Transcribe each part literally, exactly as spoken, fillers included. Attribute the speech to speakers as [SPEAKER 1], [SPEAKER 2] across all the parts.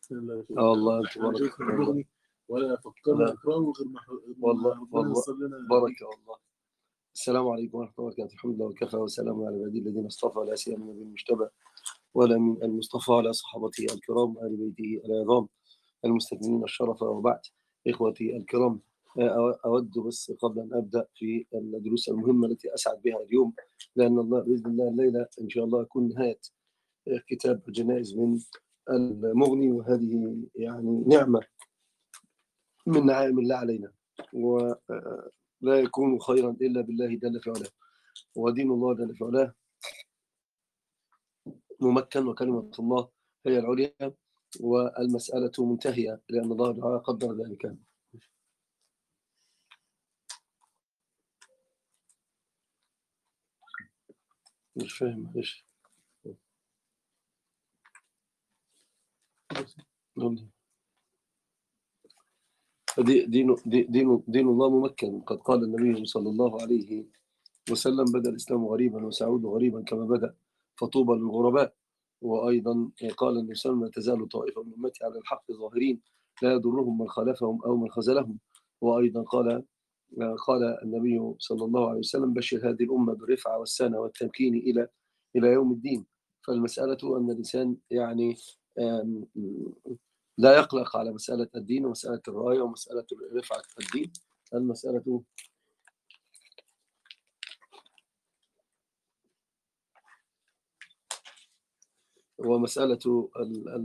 [SPEAKER 1] اه والله انت بارك والله.
[SPEAKER 2] ولا فكرنا اقراه غير ما
[SPEAKER 1] والله والله
[SPEAKER 2] لنا
[SPEAKER 1] بارك والله. السلام عليكم ورحمه الله وبركاته. الحمد لله وكفى وسلام على عباده الذين اصطفى، لا سيما النبي المجتبى ولا من المصطفى على صحابته الكرام آل بيته العظام المستكملين الشرف. وبعد، إخوتي الكرام، أود بس قبل أن أبدأ في الدروس المهمة التي أسعد بها اليوم، لأن الله بإذن الله الليلة إن شاء الله يكون نهاية كتاب الجنائز من المغني، وهذه يعني نعمة من نعائم الله علينا، ولا يكون خيرا إلا بالله جل في علاه، ودين الله جل في علاه ممكن، وكلمة الله هي العليا، والمسألة منتهية لأن الله تعالى قدر ذلك. مش فاهم ايش دي دين دين دين الله ممكن. قد قال النبي صلى الله عليه وسلم: بدأ الإسلام غريبا وسيعود غريبا كما بدأ، فطوبى للغرباء. وأيضا قال النبي صلى الله عليه وسلم: لا تزال طائفة من أمتي على الحق ظاهرين لا يضرهم من خالفهم أو من خذلهم. وأيضا قال قال النبي صلى الله عليه وسلم: بشر هذه الأمة بالرفعة والسنة والتمكين إلى إلى يوم الدين. فالمسألة أن الإنسان يعني لا يقلق على مسألة الدين ومسألة الراية ومسألة رفعة الدين. المسألة ومسألة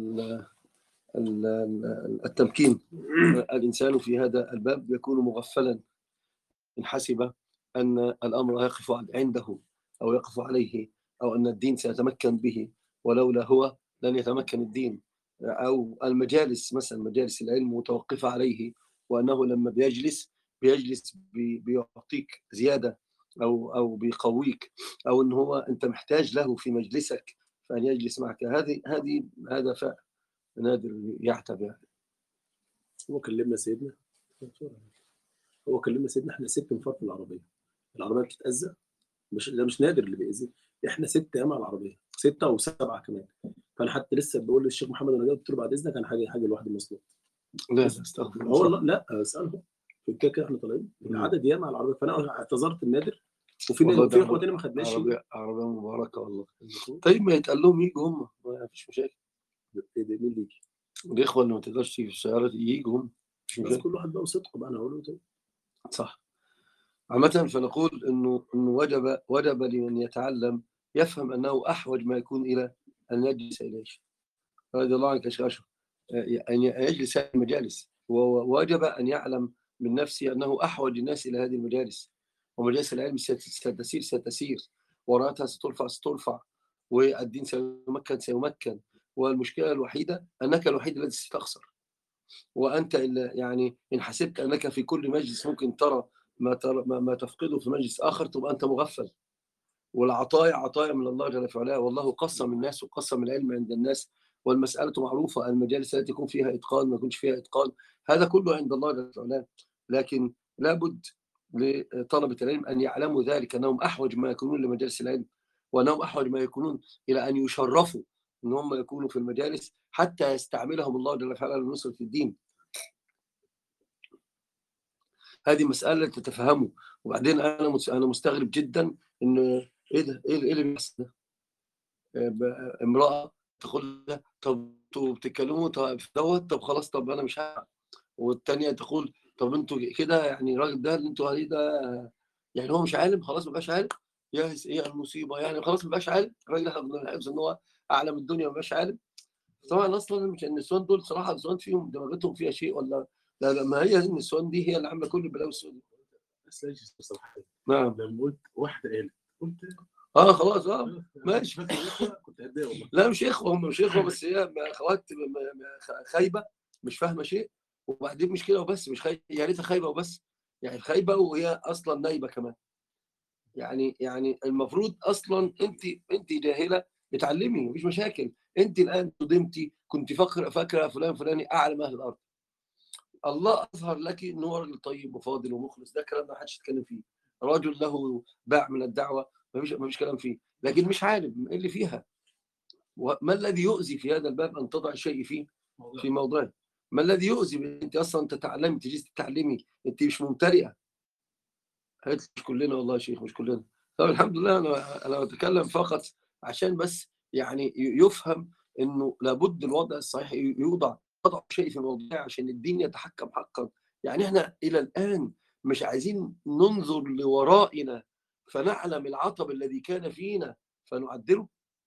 [SPEAKER 1] التمكين. الإنسان في هذا الباب يكون مغفلا إن حسب أن الأمر يقف عنده أو يقف عليه، أو أن الدين سيتمكن به، ولولا هو لن يتمكن الدين. أو المجالس مثلا، مجالس العلم متوقفة عليه، وأنه لما بيجلس بيجلس بيعطيك زيادة أو أو بيقويك، أو أن هو أنت محتاج له في مجلسك فأن يجلس معك. هذه هذه هذا فعل نادر يعتبر. يعني
[SPEAKER 2] هو كلمنا سيدنا هو كلمنا سيدنا احنا ست انفار في العربيه العربيه بتتاذى، مش ده مش نادر اللي بيأذي، احنا ست ايام على العربيه، سته وسبعه كمان. فانا حتى لسه بقول للشيخ محمد انا جاي قلت له بعد اذنك انا حاجه حاجه لوحدي مصلوب.
[SPEAKER 1] لا استغفر
[SPEAKER 2] الله والله لا اساله كده كده احنا طالعين العدد ياما على العربيه، فانا اعتذرت النادر، وفي في اخوه تاني ما خدناش
[SPEAKER 1] عربيه عربيه مباركه والله. طيب ما يتقال لهم يجوا هم، ما فيش مشاكل.
[SPEAKER 2] مين اللي يجي؟
[SPEAKER 1] الاخوه اللي ما تقدرش تيجي في السياره يجوا هم،
[SPEAKER 2] بس كل واحد بقى وصدقه بقى. انا هقول له
[SPEAKER 1] صح. عامة فنقول انه انه وجب وجب لمن يتعلم يفهم انه احوج ما يكون الى ان يجلس اليه. رضي الله عنك يا شيخ اشرف، ان يجلس هذه المجالس، ووجب ان يعلم من نفسه انه احوج الناس الى هذه المجالس، ومجالس العلم ستسير ستسير، وراتها سترفع سترفع، والدين سيمكن سيمكن. والمشكله الوحيده انك الوحيد الذي ستخسر، وانت إلا يعني ان حسبت انك في كل مجلس ممكن ترى ما ترى ما تفقده في مجلس اخر، تبقى انت مغفل. والعطايا عطايا من الله جل وعلا، والله قسم الناس وقسم العلم عند الناس، والمساله معروفه. المجالس التي يكون فيها اتقان ما يكونش فيها اتقان، هذا كله عند الله جل وعلا. لكن لابد لطلبه العلم ان يعلموا ذلك، انهم احوج ما يكونون لمجالس العلم، وانهم احوج ما يكونون الى ان يشرفوا ان هم يكونوا في المجالس حتى يستعملهم الله جل وعلا لنصره الدين. هذه مسألة تتفهموا. وبعدين أنا أنا مستغرب جدا إن إيه ده، إيه اللي بيحصل ده؟ امرأة تقول ده طب أنتوا بتتكلموا في دوت، طب خلاص طب أنا مش هعمل. والثانية تقول طب أنتوا كده يعني الراجل ده اللي أنتوا عليه ده يعني هو مش عالم، خلاص ما بقاش عالم. يا إيه المصيبة يعني، خلاص ما بقاش عالم الراجل ده، حافظ إن هو أعلم الدنيا ما بقاش عالم. طبعا أصلا مش النسوان دول صراحة النسوان فيهم دماغتهم فيها شيء ولا لا؟ لا ما هي النسوان دي هي اللي عاملة كل البلاوي السوداء.
[SPEAKER 2] بس لا بصراحه
[SPEAKER 1] نعم.
[SPEAKER 2] لما قلت واحده قالت قلت
[SPEAKER 1] اه خلاص اه ماشي.
[SPEAKER 2] كنت هتضايق والله.
[SPEAKER 1] لا مش اخوه، هم مش اخوه، بس هي اخوات خايبه مش فاهمه شيء. وبعدين مش كده وبس، مش خايبه يا ريتها خايبه وبس، يعني خايبه وهي اصلا نايبه كمان. يعني يعني المفروض اصلا انت انت جاهله اتعلمي مفيش مشاكل. انت الان صدمتي كنت فاكره فاكره فلان فلاني اعلم اهل الارض، الله اظهر لك ان هو راجل طيب وفاضل ومخلص، ده كلام ما حدش يتكلم فيه. رجل له باع من الدعوه ما فيش ما فيش كلام فيه، لكن مش عالم. ايه اللي فيها؟ وما الذي يؤذي في هذا الباب ان تضع شيء فيه في موضوع. ما الذي يؤذي؟ انت اصلا تتعلمي، تجي تتعلمي، انت مش ممتلئه. قالت لي مش كلنا والله يا شيخ، مش كلنا. طب الحمد لله، انا انا بتكلم فقط عشان بس يعني يفهم انه لابد الوضع الصحيح يوضع وضع شيء في موضوع عشان الدين يتحكم حقا. يعني احنا الى الان مش عايزين ننظر لورائنا فنعلم العطب الذي كان فينا فنعدله.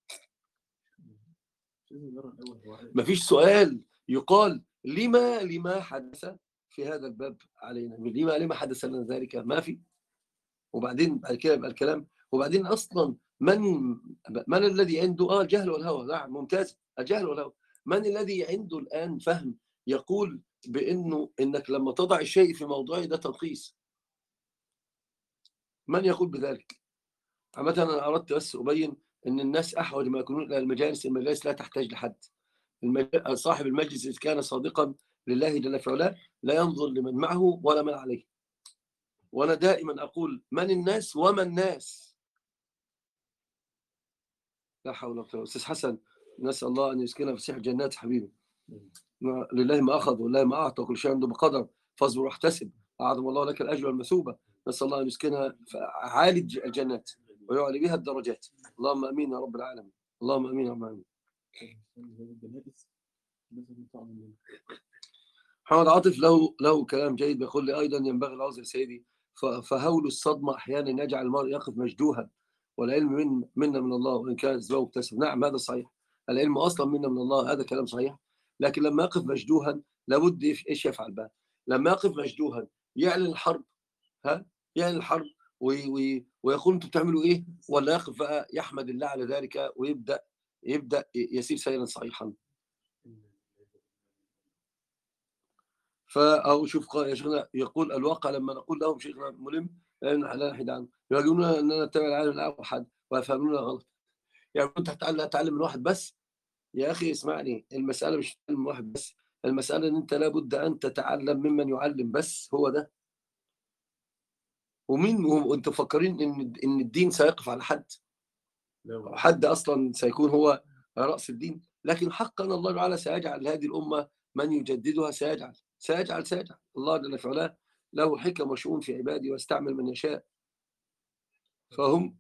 [SPEAKER 1] مفيش سؤال يقال لما لما حدث في هذا الباب علينا، لما لما حدث لنا ذلك، ما في. وبعدين بعد كده يبقى الكلام. وبعدين اصلا من من الذي عنده اه الجهل والهوى؟ نعم ممتاز، الجهل والهوى. من الذي عنده الان فهم يقول بانه انك لما تضع الشيء في موضعه ده تنقيص؟ من يقول بذلك؟ عامة انا اردت بس ابين ان الناس احوج ما يكونون الى المجالس. المجالس لا تحتاج لحد. صاحب المجلس اذا كان صادقا لله جل في علاه لا ينظر لمن معه ولا من عليه. وانا دائما اقول من الناس وما الناس. لا حول ولا قوه. استاذ حسن، نسال الله ان يسكننا في سيح جنات حبيبي. لله ما اخذ ولله ما اعطى، كل شيء عنده بقدر، فاصبر واحتسب، اعظم الله لك الاجر والمثوبه. نسال الله ان يسكنها في عالي الجنات ويعلي بها الدرجات. اللهم امين يا رب العالمين. اللهم امين يا رب العالمين. محمد عاطف له له كلام جيد، بيقول لي ايضا ينبغي العذر سيدي، فهول الصدمه احيانا يجعل المرء يقف مجدوها، والعلم من منا من الله وان كان الزواج مكتسب. نعم هذا صحيح، العلم اصلا منا من الله، هذا كلام صحيح. لكن لما يقف مجدوها لابد ايش يفعل بقى؟ لما يقف مجدوها يعلن الحرب، ها يعلن الحرب ويقول انتم بتعملوا ايه؟ ولا يقف بقى يحمد الله على ذلك ويبدا يبدا يسير سيرا صحيحا؟ فأو شوف يا شيخنا يقول الواقع لما نقول لهم شيخنا ملم لا نحيد عنه، يقولون اننا نتبع العالم الاوحد ويفهموننا غلط. يعني انت هتتعلم من واحد بس؟ يا اخي اسمعني، المساله مش تعلم من واحد بس، المساله ان انت لابد ان تتعلم ممن يعلم، بس هو ده. ومين وانتم مفكرين ان ان الدين سيقف على حد؟ حد اصلا سيكون هو راس الدين؟ لكن حقا الله تعالى سيجعل هذه الامه من يجددها، سيجعل سيجعل سيجعل الله جل في علاه له حكم وشؤون في عباده ويستعمل من يشاء. فهم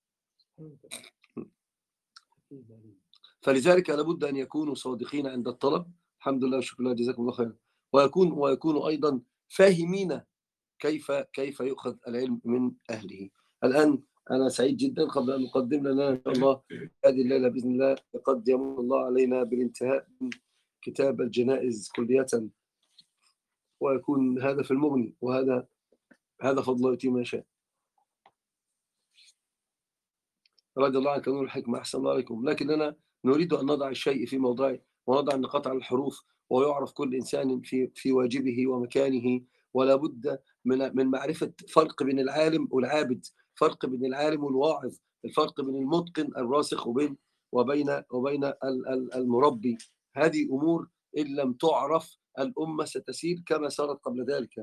[SPEAKER 1] فلذلك لابد ان يكونوا صادقين عند الطلب. الحمد لله وشكر الله جزاكم الله خيرا. ويكون ويكونوا ايضا فاهمين كيف كيف يؤخذ العلم من اهله. الان انا سعيد جدا قبل ان نقدم لنا ان شاء الله هذه الليله باذن الله قد يمن الله علينا بالانتهاء من كتاب الجنائز كليه، ويكون هذا في المغني، وهذا هذا فضل الله يؤتيه من يشاء. رضي الله عنك نور الحكمه، احسن الله عليكم. لكننا نريد ان نضع الشيء في موضعه ونضع النقاط على الحروف، ويعرف كل انسان في في واجبه ومكانه. ولا بد من من معرفه فرق بين العالم والعابد، فرق بين العالم والواعظ، الفرق بين المتقن الراسخ وبين وبين وبين المربي. هذه امور ان لم تعرف الامه ستسير كما سارت قبل ذلك.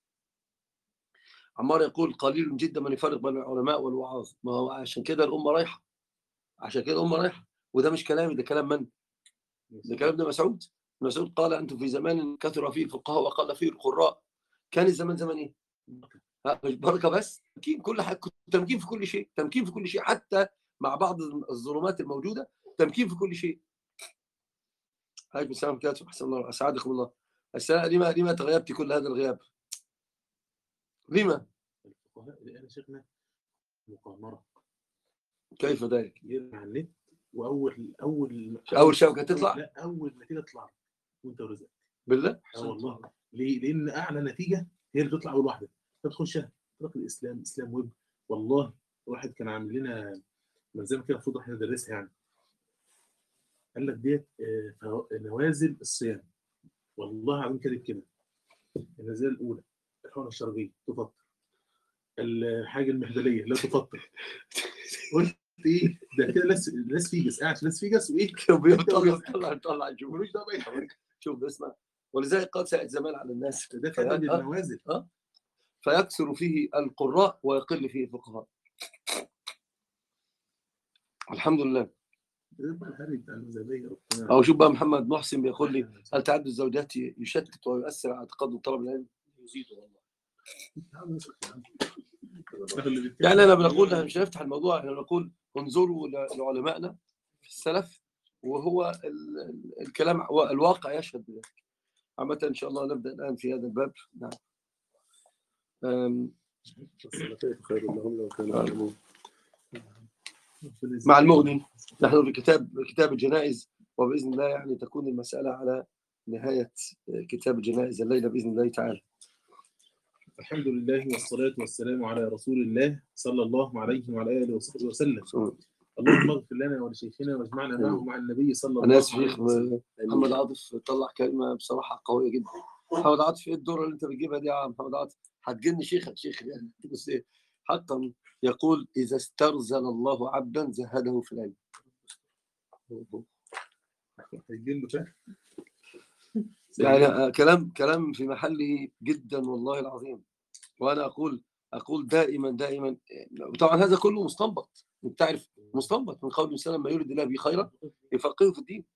[SPEAKER 1] عمار يقول قليل جدا من يفرق بين العلماء والوعاظ. ما هو عشان كده الامه رايحه، عشان كده الامه رايحه. وده مش كلامي، ده كلام من؟ ده كلام ابن مسعود. ابن مسعود قال انتم في زمان كثر فيه الفقهاء وقل فيه القراء. كان الزمان زمان ايه؟ مش بركه بس، تمكين كل حاجه، تمكين في كل شيء، تمكين في كل شيء، حتى مع بعض الظلمات الموجوده تمكين في كل شيء. عليكم السلام كاتب، احسن الله اسعدكم الله. السلام. لما لما تغيبت كل هذا الغياب؟ لما؟
[SPEAKER 2] الفقهاء الان شيخنا مقامره.
[SPEAKER 1] كيف ذلك؟
[SPEAKER 2] يرجع على النت واول اول
[SPEAKER 1] اول شبكه تطلع؟
[SPEAKER 2] لا اول نتيجه تطلع وانت ورزقك
[SPEAKER 1] بالله.
[SPEAKER 2] اه والله. ليه؟ لان اعلى نتيجه هي اللي بتطلع اول واحده، تخشها تطلق الاسلام، اسلام ويب. والله واحد كان عامل لنا ملزمه كده المفروض احنا ندرسها، يعني قال لك ديت نوازل الصيام. والله العظيم كده كده النزاله الاولى الحقنه الشرجيه تفطر، الحاجه المهبليه لا تفطر. قلت ايه ده كده؟ لاس لاس فيجاس قاعد لاس فيجاس وايه
[SPEAKER 1] بيطلع طلع طلع جوه
[SPEAKER 2] ملوش دعوه باي حاجه.
[SPEAKER 1] شوف اسمع، ولذلك قد ساعد زمان على الناس
[SPEAKER 2] ده كده بالنوازل.
[SPEAKER 1] اه فيكثر فيه القراء ويقل فيه الفقهاء. الحمد لله. أو شوف بقى محمد محسن بيقول لي هل تعدد الزوجات يشتت ويؤثر على تقدم طلب العلم؟
[SPEAKER 3] يزيده والله.
[SPEAKER 1] يعني أنا بنقول احنا مش هنفتح الموضوع، احنا بنقول انظروا لعلمائنا في السلف، وهو ال- ال- الكلام الواقع يشهد بذلك. عامة إن شاء الله نبدأ الآن في هذا الباب. نعم. أم،
[SPEAKER 2] خير لهم لو كانوا يعلمون.
[SPEAKER 1] مع المغني نحن في كتاب كتاب الجنائز، وبإذن الله يعني تكون المسألة على نهاية كتاب الجنائز الليلة بإذن الله تعالى.
[SPEAKER 3] الحمد لله والصلاة والسلام على رسول الله صلى الله عليه وعلى آله وصحبه وسلم. اللهم اغفر لنا ولشيخنا واجمعنا معه مع النبي صلى
[SPEAKER 1] أنا آسف
[SPEAKER 3] الله
[SPEAKER 1] شيخ
[SPEAKER 3] عليه وسلم.
[SPEAKER 1] محمد عاطف طلع كلمة بصراحة قوية جدا. محمد عاطف إيه الدور اللي أنت بتجيبها دي يا محمد عاطف؟ هتجن شيخك شيخ يعني. بس إيه حقا يقول إذا استرزل الله عبدا زهده في العلم. يعني كلام كلام في محله جدا والله العظيم. وانا اقول اقول دائما دائما طبعا هذا كله مستنبط، انت تعرف مستنبط من قول الانسان ما يريد الله به خيرا يفقهه في الدين.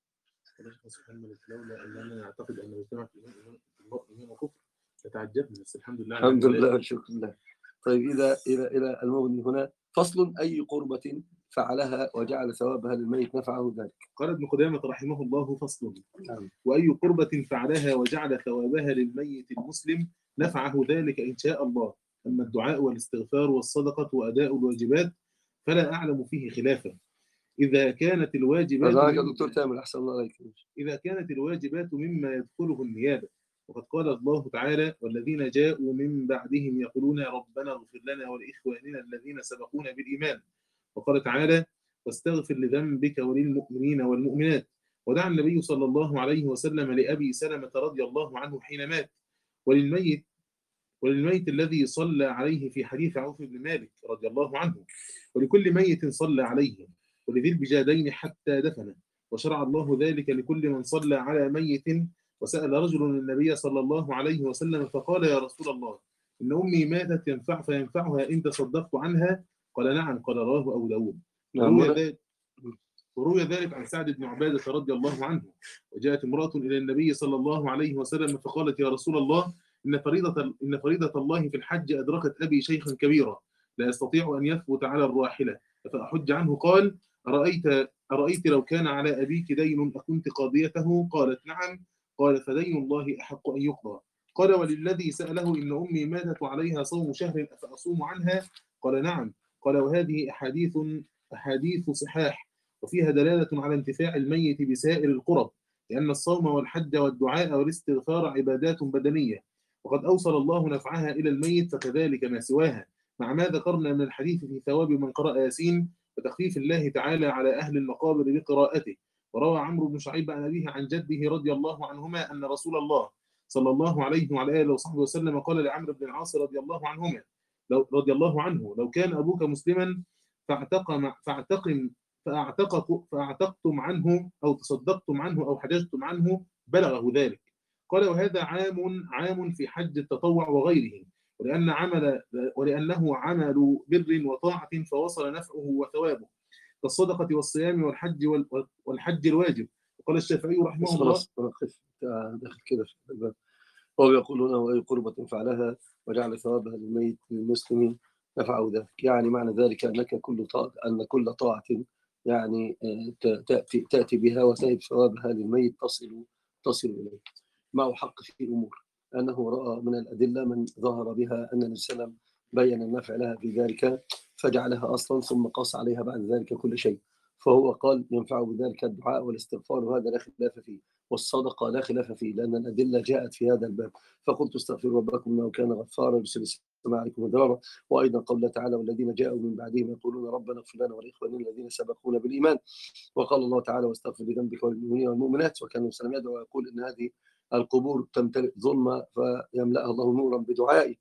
[SPEAKER 3] لولا اننا نعتقد ان المجتمع في ايمان وكفر لتعجبنا، بس الحمد لله
[SPEAKER 1] الحمد لله والشكر لله. طيب اذا الى الى المغني هنا فصل اي قربة فعلها وجعل ثوابها للميت نفعه ذلك.
[SPEAKER 3] قال ابن قدامة رحمه الله فصل
[SPEAKER 1] نعم.
[SPEAKER 3] واي قربة فعلها وجعل ثوابها للميت المسلم نفعه ذلك ان شاء الله. اما الدعاء والاستغفار والصدقة واداء الواجبات فلا اعلم فيه خلافا. إذا كانت الواجبات
[SPEAKER 1] هذا يا دكتور تامر أحسن الله عليك.
[SPEAKER 3] إذا كانت الواجبات مما يدخله النيابة، وقد قال الله تعالى والذين جاءوا من بعدهم يقولون ربنا اغفر لنا ولإخواننا الذين سبقونا بالإيمان. وقال تعالى واستغفر لذنبك وللمؤمنين والمؤمنات. ودعا النبي صلى الله عليه وسلم لأبي سلمة رضي الله عنه حين مات وللميت وللميت الذي صلى عليه في حديث عوف بن مالك رضي الله عنه، ولكل ميت صلى عليه، ولذي البجادين حتى دفنه. وشرع الله ذلك لكل من صلى على ميت. وسأل رجل النبي صلى الله عليه وسلم فقال يا رسول الله إن أمي ماتت ينفع فينفعها إن تصدقت عنها؟ قال نعم. قال رواه أبو داود. وروي ذلك وروي ذلك عن سعد بن عبادة رضي الله عنه. وجاءت امرأة إلى النبي صلى الله عليه وسلم فقالت يا رسول الله إن فريضة إن فريضة الله في الحج أدركت أبي شيخا كبيرا لا يستطيع أن يثبت على الراحلة فأحج عنه. قال أرأيت أرأيت لو كان على أبيك دين أكنت قاضيته؟ قالت نعم. قال فدين الله أحق أن يقضى. قال وللذي سأله إن أمي ماتت وعليها صوم شهر أفأصوم عنها؟ قال نعم. قال وهذه أحاديث أحاديث صحاح وفيها دلالة على انتفاع الميت بسائر القرب، لأن الصوم والحج والدعاء والاستغفار عبادات بدنية، وقد أوصل الله نفعها إلى الميت فكذلك ما سواها، مع ما ذكرنا من الحديث في ثواب من قرأ ياسين وتخفيف الله تعالى على أهل المقابر بقراءته. وروى عمرو بن شعيب عن أبيه عن جده رضي الله عنهما أن رسول الله صلى الله عليه وعلى آله وصحبه وسلم قال لعمرو بن العاص رضي الله عنهما لو رضي الله عنه لو كان أبوك مسلما فاعتقم فاعتقم فاعتقق فاعتقتم عنه أو تصدقتم عنه أو حججتم عنه بلغه ذلك. قال وهذا عام عام في حج التطوع وغيره، ولأن عمل ولأنه عمل بر وطاعة فوصل نفعه وثوابه كالصدقة والصيام والحج والحج الواجب. وقال الشافعي رحمه الله
[SPEAKER 1] خلاص داخل كده في الباب. هو يقول هنا وأي قربة فعلها وجعل ثوابها للميت للمسلمين نفعه ذلك. يعني معنى ذلك أنك كل طاعة أن كل طاعة يعني تأتي تأتي بها وتهب ثوابها للميت تصل تصل إليه. معه حق في أمور أنه رأى من الأدلة من ظهر بها أن الإنسان بين النفع لها في ذلك فجعلها أصلا ثم قاس عليها بعد ذلك كل شيء. فهو قال ينفع بذلك الدعاء والاستغفار وهذا لا خلاف فيه، والصدقة لا خلاف فيه لأن الأدلة جاءت في هذا الباب. فقلت استغفروا ربكم إنه كان غفارا يرسل السماء عليكم مدرارا. وأيضا قول تعالى والذين جاءوا من بعدهم يقولون ربنا اغفر لنا ولإخواننا الذين سبقونا بالإيمان. وقال الله تعالى واستغفر لذنبك والمؤمنين والمؤمنات. وكان الإنسان يدعو ويقول إن هذه القبور تمتلئ ظلمة فيملأها الله نورا بدعائه.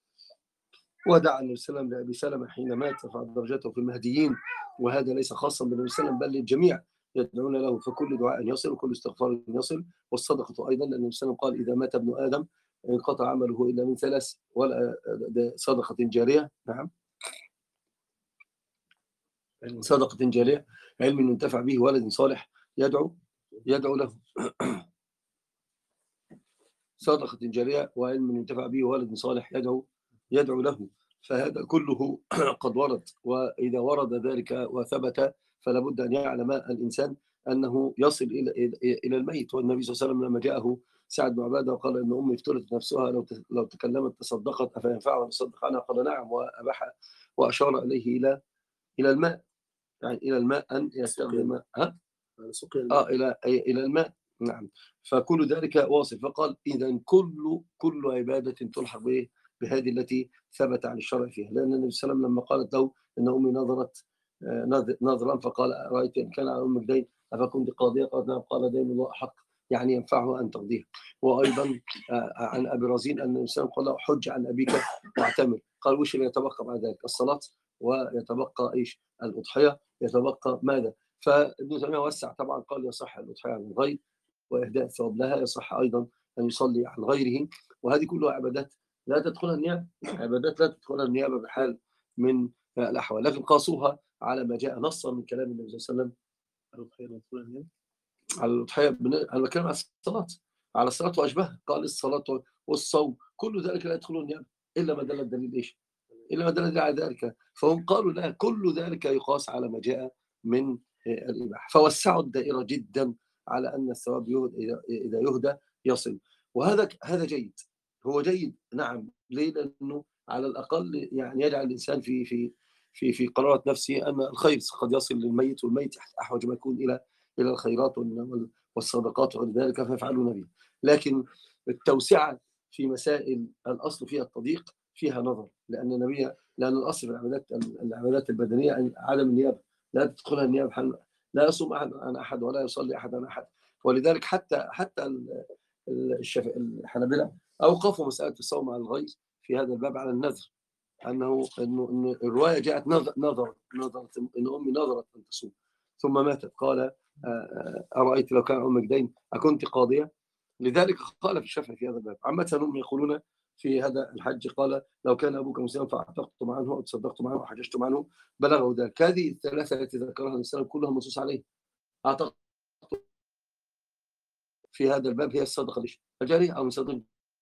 [SPEAKER 1] ودعا النبي صلى الله عليه وسلم لأبي سلمة حين مات رفع درجته في المهديين، وهذا ليس خاصا بالنبي صلى الله عليه وسلم بل للجميع يدعون له، فكل دعاء يصل وكل استغفار يصل. والصدقة أيضا لأن النبي صلى الله عليه وسلم قال إذا مات ابن آدم انقطع عمله إلا من ثلاث ولا صدقة جارية. نعم صدقة جارية، علم ينتفع به، ولد صالح يدعو يدعو له. صدقة جارية وعلم ينتفع به، ولد صالح يدعو يدعو له. فهذا كله قد ورد، وإذا ورد ذلك وثبت فلا بد أن يعلم الإنسان أنه يصل إلى إلى الميت. والنبي صلى الله عليه وسلم لما جاءه سعد بن عبادة وقال إن أمي افترضت نفسها لو لو تكلمت تصدقت أفينفعها تصدق عنها؟ قال نعم، وأباح وأشار إليه إلى إلى الماء، يعني إلى الماء أن يستخدم ها آه إلى إلى الماء. نعم. فكل ذلك واصل. فقال إذا كل كل عبادة تلحق به بهذه التي ثبت عن الشرع فيها. لأن النبي صلى الله عليه وسلم لما قالت له إن أمي نظرت نظرا فقال رأيت إن كان على أمك دين أفكنت قاضية؟ قالت نعم. قال دين الله أحق، يعني ينفعه أن تقضيه. وأيضا عن أبي رزين أن النبي صلى الله عليه وسلم قال حج عن أبيك واعتمر. قال وش اللي يتبقى بعد ذلك؟ الصلاة، ويتبقى إيش؟ الأضحية، يتبقى ماذا؟ فابن تيمية وسع طبعا، قال يصح الأضحية عن الغير وإهداء الثواب لها، يصح أيضا أن يصلي عن غيره. وهذه كلها عبادات لا تدخلها النيابة، عبادات لا تدخلها النيابة بحال من الأحوال. لكن قاسوها على ما جاء نصا من كلام النبي صلى الله عليه وسلم على الأضحية. أنا بتكلم على الصلاة، على الصلاة وأشبهها. قال الصلاة والصوم كل ذلك لا يدخلون النيابة إلا ما دل الدليل إيش؟ إلا ما دل الدليل على ذلك. فهم قالوا لا، كل ذلك يقاس على ما جاء من الإباحة. فوسعوا الدائرة جدا على أن الثواب إذا يهدى يصل. وهذا هذا جيد، هو جيد. نعم. ليه؟ لأنه على الأقل يعني يجعل الإنسان في في في في قرارة نفسه أن الخير قد يصل للميت، والميت أحوج ما يكون إلى إلى الخيرات والصدقات وغير ذلك فيفعلون به. لكن التوسعة في مسائل الأصل فيها التضييق فيها نظر، لأن النبي لأن الأصل في العبادات العبادات البدنية عدم النيابة، لا تدخلها النيابة، لا يصوم أحد عن أحد ولا يصلي أحد عن أحد. ولذلك حتى حتى الحنابلة أوقفوا مسألة الصوم عن الغير في هذا الباب على النذر، أنه إنه إن الرواية جاءت نظر نظر نظرت إن أمي نظرت أن تصوم ثم ماتت. قال أرأيت لو كان أمك دين أكنت قاضية؟ لذلك قال في الشافعي في هذا الباب. عامة هم يقولون في هذا الحج قال لو كان أبوك مسلما فأعتقتم عنه أو تصدقتم عنه أو حججتم عنه بلغوا ذلك. هذه الثلاثة التي ذكرها الإسلام كلها منصوص عليه. أعتقد في هذا الباب هي الصدقة الجارية أو صدقة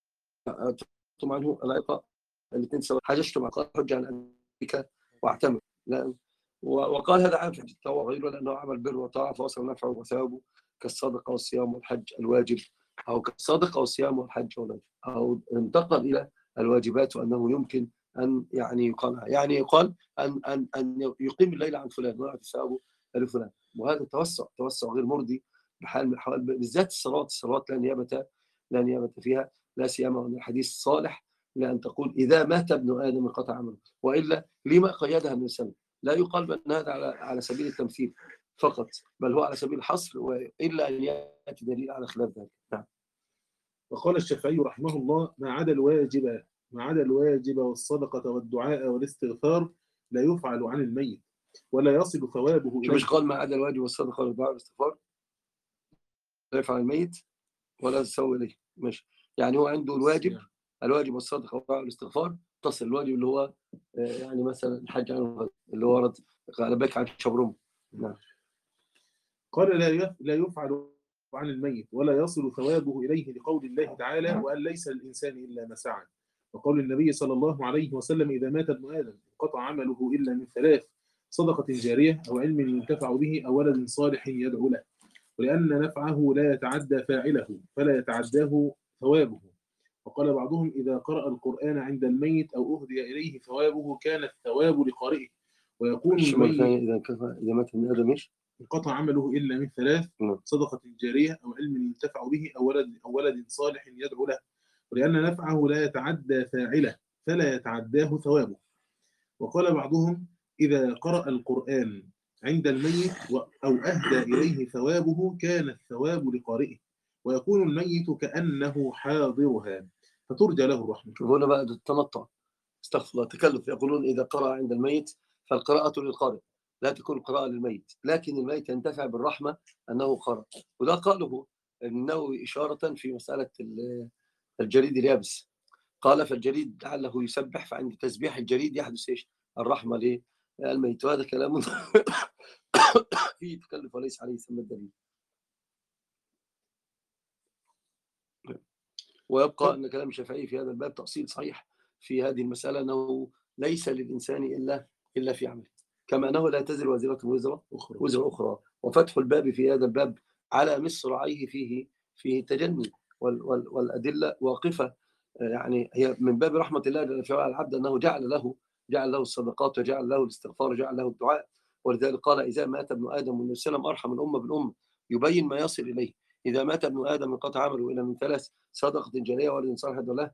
[SPEAKER 1] عنه العقاء، الاثنين سواء. حججتم عنه حج عن أبيك واعتمر. وقال هذا عام في التطوع غيره لأنه عمل بر وطاعة فوصل نفعه وثوابه كالصدقة والصيام والحج الواجب، أو كالصدقة والصيام والحج والواجب، أو انتقل إلى الواجبات وأنه يمكن أن يعني يقال يعني يقال أن أن أن يقيم الليل عن فلان ويعطي ثوابه لفلان. وهذا توسع توسع غير مرضي بحال من الأحوال، بالذات الصلوات. الصلوات لا نيابة لا نيابة فيها، لا سيما من الحديث الصالح لأن تقول إذا مات ابن آدم انقطع عمله. وإلا لما قيدها من السنة؟ لا يقال بأن هذا على على سبيل التمثيل فقط، بل هو على سبيل الحصر، وإلا أن يأتي دليل على خلاف ذلك. نعم.
[SPEAKER 3] وقال الشافعي رحمه الله ما عدا الواجب ما عدا الواجب والصدقة والدعاء والاستغفار لا يفعل عن الميت ولا يصل ثوابه إليه.
[SPEAKER 1] مش قال ما عدا الواجب والصدقة والدعاء والاستغفار لا يفعل عن الميت ولا يسوي إليه. ماشي. يعني هو عنده الواجب الواجب والصدقة والدعاء والاستغفار تصل. الواجب اللي هو يعني مثلا الحج عن اللي هو ورد على بك عن شبرم. نعم.
[SPEAKER 3] قال لا لا يفعل عن الميت ولا يصل ثوابه إليه لقول الله تعالى وأن ليس للإنسان إلا ما سعى، وقول النبي صلى الله عليه وسلم إذا مات ابن آدم انقطع عمله إلا من ثلاث: صدقة جارية أو علم ينتفع به أو ولد صالح يدعو له، ولأن نفعه لا يتعدى فاعله فلا يتعداه ثوابه. وقال بعضهم إذا قرأ القرآن عند الميت أو أهدي إليه ثوابه كان الثواب لقارئه، ويكون الميت
[SPEAKER 1] إذا كفى إذا مات ابن آدم إيش؟
[SPEAKER 3] انقطع عمله إلا من ثلاث: صدقة جارية أو علم ينتفع به أو ولد أو ولد صالح يدعو له، ولأن نفعه لا يتعدى فاعله فلا يتعداه ثوابه. وقال بعضهم إذا قرأ القرآن عند الميت أو أهدى إليه ثوابه كان الثواب لقارئه، ويكون الميت كأنه حاضرها فترجى له الرحمة.
[SPEAKER 1] هنا بقى التنطع، استغفر الله، تكلف. يقولون إذا قرأ عند الميت فالقراءة للقارئ لا تكون قراءة للميت، لكن الميت ينتفع بالرحمة أنه قرأ. وده قاله النووي إشارة في مسألة الجريد اليابس. قال فالجريد لعله يسبح، فعند تسبيح الجريد يحدث إيش؟ الرحمة الميت، وهذا كلام فيه تكلف وليس عليه ثم الدليل. ويبقى أن كلام الشافعي في هذا الباب تأصيل صحيح في هذه المسألة، أنه ليس للإنسان إلا إلا في عمله، كما أنه لا تزر وازرة وزر أخرى وزر أخرى. وفتح الباب في هذا الباب على مصراعيه فيه فيه تجني، وال وال والأدلة واقفة، يعني هي من باب رحمة الله جل في على العبد أنه جعل له جعل له الصدقات وجعل له الاستغفار وجعل له الدعاء. ولذلك قال: إذا مات ابن آدم والنبي صلى الله عليه وسلم أرحم الأمة بالأمة يبين ما يصل إليه: إذا مات ابن آدم انقطع عمله إلى من ثلاث: صدقة جارية، ولد صالح له،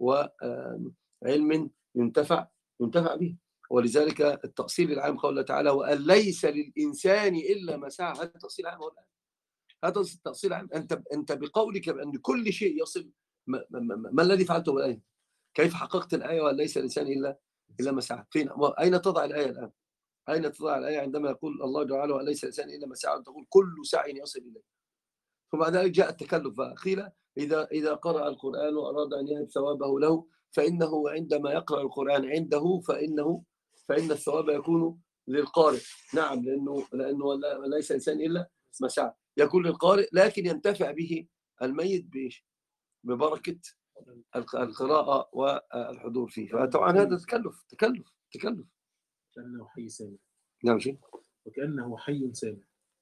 [SPEAKER 1] وعلم ينتفع ينتفع به. ولذلك التأصيل العام قوله تعالى: وأن ليس للإنسان إلا ما سعى. هذا التأصيل العام، هذا التأصيل العام. أنت أنت بقولك بأن كل شيء يصل، ما, ما, ما, ما الذي فعلته بالآية؟ كيف حققت الآية وأن ليس للإنسان إلا إلا ما سعى؟ فين؟ أين تضع الآية الآن؟ أين تضع الآية عندما يقول الله جل وعلا: ليس للإنسان إلا ما سعى، تقول كل سعي يصل إليه؟ ثم بعد ذلك جاء التكلف فقيل: إذا إذا قرأ القرآن وأراد أن يهب ثوابه له فإنه عندما يقرأ القرآن عنده فإنه فإن الثواب يكون للقارئ. نعم، لأنه لأنه ليس للإنسان إلا ما سعى، يكون للقارئ، لكن ينتفع به الميت بإيش؟ ببركة القراءة والحضور فيه. فطبعا هذا تكلف تكلف تكلف
[SPEAKER 3] كأنه حي سامع.
[SPEAKER 1] نعم شيء
[SPEAKER 3] وكأنه حي سامع.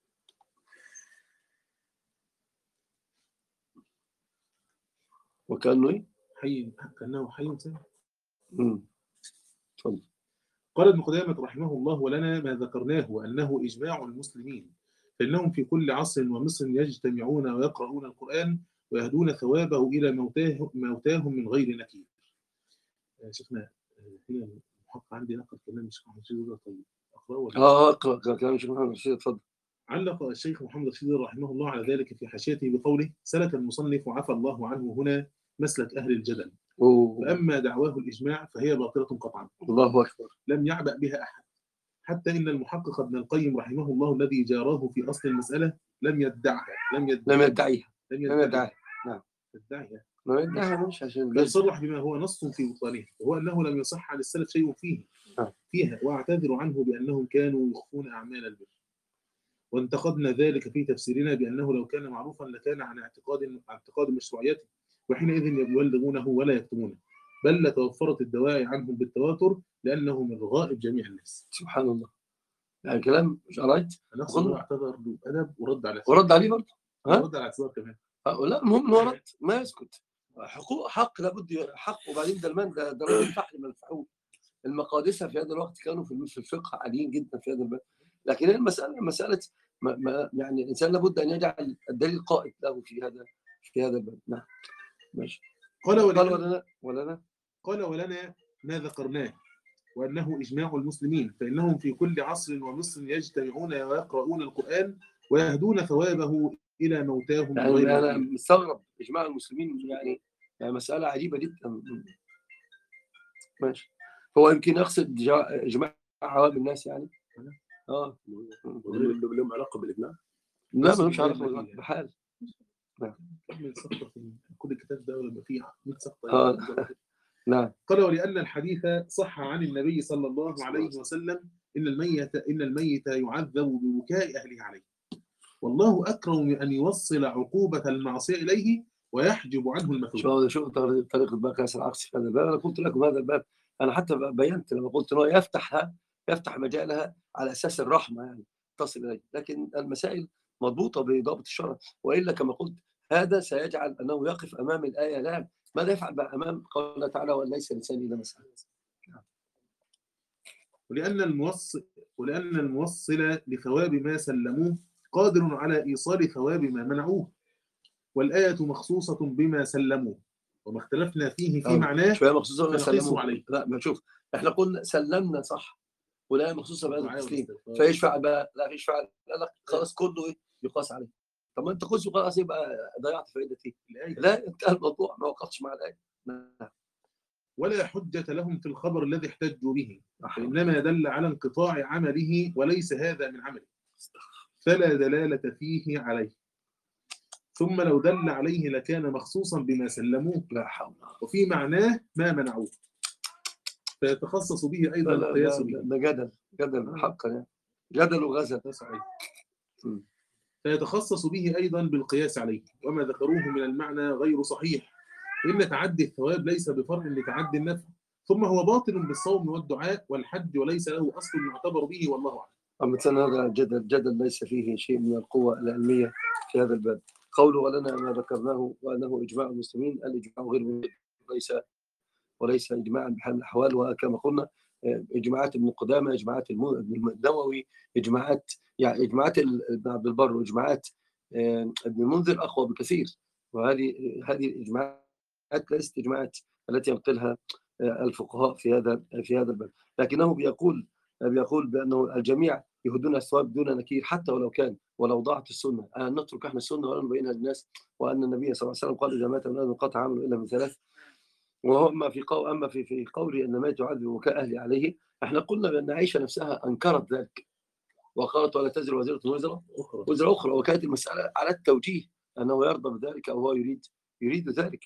[SPEAKER 1] وكأنه إيه؟
[SPEAKER 3] حي كأنه حي سامع.
[SPEAKER 1] امم تفضل.
[SPEAKER 3] قال ابن قدامة رحمه الله: ولنا ما ذكرناه أنه إجماع المسلمين، فإنهم في كل عصر ومصر يجتمعون ويقرؤون القرآن ويهدون ثوابه إلى موتاه موتاهم من غير نكير. شفنا هنا المحقق عندي نقل كلام الشيخ محمد رشيد. طيب أقرأه ولا؟
[SPEAKER 1] اه اقرأ كلام الشيخ محمد رشيد، اتفضل.
[SPEAKER 3] علق الشيخ محمد رشيد رحمه الله على ذلك في حاشيته بقوله: سلك المصنف عفى الله عنه هنا مسلك أهل الجدل. أوه. فأما دعواه الإجماع فهي باطلة قطعا.
[SPEAKER 1] الله أكبر.
[SPEAKER 3] لم يعبأ بها أحد، حتى إن المحقق ابن القيم رحمه الله الذي جاراه في أصل المسألة لم يدعها لم يدعيها
[SPEAKER 1] لم يدعيها
[SPEAKER 3] لم
[SPEAKER 1] يدعيها نعم
[SPEAKER 3] يدعيها
[SPEAKER 1] لم يدعيها مش عشان
[SPEAKER 3] بل صرح بما هو نص في بطلانه، وهو أنه لم يصح عن السلف شيء فيه آه. فيها، واعتذر عنه بأنهم كانوا يخفون أعمال البر. وانتقدنا ذلك في تفسيرنا بأنه لو كان معروفا لكان عن اعتقاد اعتقاد مشروعيته، وحينئذ يبلغونه ولا يكتمونه، بل لتوفرت الدواعي عنهم بالتواتر لأنه من رغائب جميع الناس.
[SPEAKER 1] سبحان الله. يعني كلام مش قريت.
[SPEAKER 3] أنا اعتذر بأدب ورد عليه
[SPEAKER 1] ورد عليه برضه.
[SPEAKER 3] ها؟ ورد على اعتذار كمان.
[SPEAKER 1] لا المهم انه ورد ما يسكت. حقوق حق لابد حق. وبعدين ده المان ده ده راجل فحل من الفحول. المقادسه في هذا الوقت كانوا في في الفقه عاليين جدا في هذا الباب. لكن المساله مساله ما ما يعني الانسان لابد ان يجعل الدليل قائد له في هذا في هذا الباب. نعم ماشي.
[SPEAKER 3] قال
[SPEAKER 1] ولنا ولنا ولنا
[SPEAKER 3] قال ولنا ما ذكرناه وأنه إجماع المسلمين، فإنهم في كل عصر ومصر يجتمعون ويقرؤون القرآن ويهدون ثوابه إلى موتاهم.
[SPEAKER 1] يعني غير أنا مستغرب إجماع المسلمين، يعني يعني مسألة عجيبة جدا. ماشي. هو يمكن يقصد إجماع عوام الناس يعني. اه
[SPEAKER 2] لهم علاقة بالإجماع؟
[SPEAKER 1] لا ملوش علاقة بالإجماع بحال.
[SPEAKER 3] نعم. كمل سقطة في كل الكتاب ده لما فيه مية سقطة.
[SPEAKER 1] اه نعم.
[SPEAKER 3] قال: ولأن الحديث صح عن النبي صلى الله عليه وسلم إن الميت إن الميت يعذب ببكاء أهله عليه، والله أكرم من أن يوصل عقوبة المعصية إليه ويحجب عنه المثوبة.
[SPEAKER 1] شوف شوف طريقة بقى كاس العكس في هذا الباب. أنا قلت لكم هذا الباب، أنا حتى بينت لما قلت إنه يفتحها يفتح مجالها على أساس الرحمة يعني تصل إليه، لكن المسائل مضبوطة بضابط الشرع. وإلا كما قلت هذا سيجعل أنه يقف أمام الآية. لا، ماذا يفعل بقى أمام قوله تعالى: وليس الإنسان إلا ما سعى.
[SPEAKER 3] ولأن الموصل ولأن الموصل لثواب ما سلموه قادر على إيصال ثواب ما منعوه، والآية مخصوصة بما سلموه، وما اختلفنا فيه في معناه
[SPEAKER 1] شوية مخصوصة بما سلموه
[SPEAKER 3] عليه.
[SPEAKER 1] لا ما شوف، احنا قلنا سلمنا صح، والآية مخصوصة بهذا التسليم، فيشفع بقى لا يشفع لا خلاص كله ايه يقاس عليه. طب ما انت خذ خلاص يبقى ضيعت فائدة ايه الآية. لا انتهى الموضوع، ما وقفتش مع الآية.
[SPEAKER 3] ولا حجة لهم في الخبر الذي احتجوا به، فإنما دل على انقطاع عمله وليس هذا من عمله، فلا دلالة فيه عليه. ثم لو دل عليه لكان مخصوصا بما سلموه،
[SPEAKER 1] لا حول.
[SPEAKER 3] وفي معناه ما منعوه، فيتخصص به أيضا
[SPEAKER 1] لا لا
[SPEAKER 3] القياس
[SPEAKER 1] ده,
[SPEAKER 3] به.
[SPEAKER 1] ده جدل جدل حقا يعني جدل وغزل.
[SPEAKER 3] ده صحيح.
[SPEAKER 1] م.
[SPEAKER 3] فيتخصص به أيضا بالقياس عليه، وما ذكروه من المعنى غير صحيح، إن تعدي الثواب ليس بفرع لتعدي النفع، ثم هو باطل بالصوم والدعاء والحج وليس له أصل يعتبر به، والله أعلم.
[SPEAKER 1] أما هذا جدل جدل ليس فيه شيء من القوة العلمية في هذا الباب. قوله ولنا ما ذكرناه وأنه إجماع المسلمين، الإجماع غير وليس وليس إجماعا بحال الأحوال. وكما قلنا إجماعات ابن قدامة، إجماعات ابن النووي، إجماعات يعني إجماعات ابن عبد البر وإجماعات ابن المنذر أقوى بكثير. وهذه هذه الإجماعات ليست إجماعات التي ينقلها الفقهاء في هذا في هذا الباب، لكنه بيقول بيقول بأنه الجميع يهدون الثواب دون نكير، حتى ولو كان ولو ضاعت السنة، أن نترك احنا السنة ولا نبينها للناس. وأن النبي صلى الله عليه وسلم قال إذا مات من آدم انقطع عمله إلا من ثلاث. وهو أما في قول أما في في قوله أن ما تعذب وكاء أهلي عليه، احنا قلنا بأن عائشة نفسها أنكرت ذلك وقالت ولا تزر وزيرة وزر وزر أخرى، وكانت المسألة على التوجيه أنه يرضى بذلك أو هو يريد يريد ذلك.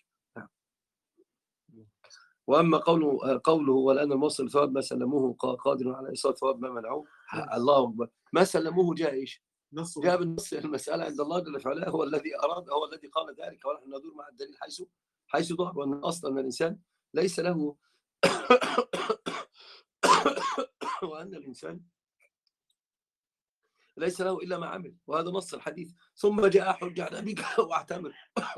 [SPEAKER 1] وأما قوله قوله والآن الموصل ثواب ما سلموه قادر على إيصال ثواب ما منعوه، الله أكبر، ما سلموه جاء إيش؟ جاء بالنص. المسألة عند الله جل وعلا هو الذي أراد، هو الذي قال ذلك، ونحن ندور مع الدليل حيث حيث ظهر، وأن أصلا من الإنسان ليس له وأن الإنسان ليس له إلا ما عمل، وهذا نص الحديث. ثم جاء حج على أبيك واعتمر.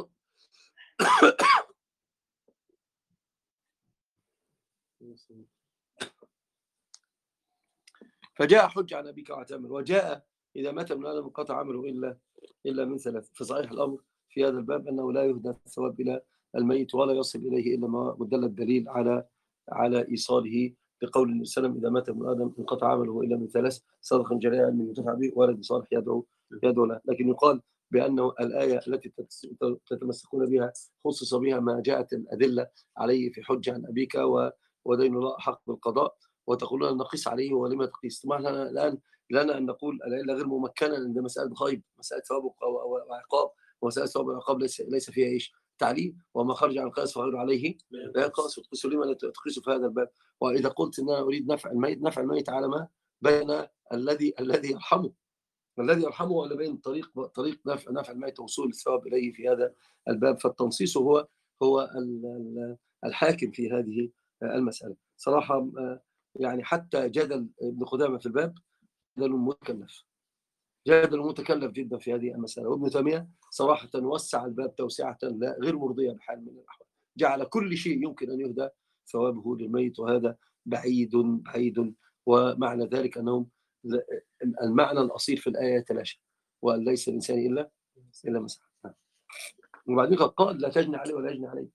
[SPEAKER 1] فجاء حج على أبيك واعتمر، وجاء إذا مات من آدم انقطع عمله إلا إلا من ثلاث. فصحيح الأمر في هذا الباب أنه لا يهدى الثواب إلى الميت ولا يصل إليه إلا ما دل الدليل على على إيصاله، بقول النبي صلى الله عليه وسلم إذا مات من آدم انقطع عمله إلا من ثلاث: صدقا جاريا من ينتفع به، ولد صالح يدعو يدعو له. لكن يقال بأنه الآية التي تتمسكون بها خصص بها ما جاءت الأدلة عليه في حج عن أبيك ودين الله حق بالقضاء، وتقولون نقيس عليه ولما تقيس. طبعا الآن لنا أن نقول العلة غير ممكنة عند مسألة غيب، مسألة ثواب وعقاب، ومسألة ثواب وعقاب ليس ليس فيها إيش تعليل، وما خرج عن القياس فغير عليه لا يقاس. وتقيس لما لا تقيس في هذا الباب. وإذا قلت إن أنا أريد نفع الميت، نفع الميت على ما بين الذي الذي يرحمه الذي يرحمه ولا بين طريق طريق نفع نفع الميت وصول الثواب إليه في هذا الباب. فالتنصيص هو هو الحاكم في هذه المسألة صراحة. يعني حتى جدل ابن قدامة في الباب جدل متكلف جدل متكلف جدا في هذه المسألة. وابن تيمية صراحة وسع الباب توسعة لا غير مرضية بحال من الأحوال، جعل كل شيء يمكن أن يهدى ثوابه للميت، وهذا بعيد بعيد. ومعنى ذلك أنهم المعنى الأصيل في الآية يتلاشى، وأن ليس الإنسان إلا إلا مسح. وبعدين قال لا تجني عليه ولا يجني عليك.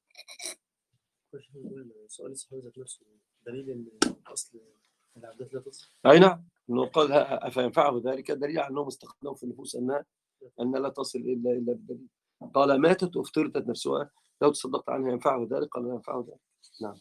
[SPEAKER 2] سؤال الصحابي ذات نفسه دليل ان اصل العبادات لا تصح.
[SPEAKER 1] اي نعم، انه قال افينفعه ذلك دليل على انهم استقلوا في النفوس انها ان لا تصل الا الا بالدليل. قال ماتت وافترضت نفسها لو تصدقت عنها ينفعه ذلك، قال لا ينفعه ذلك. نعم.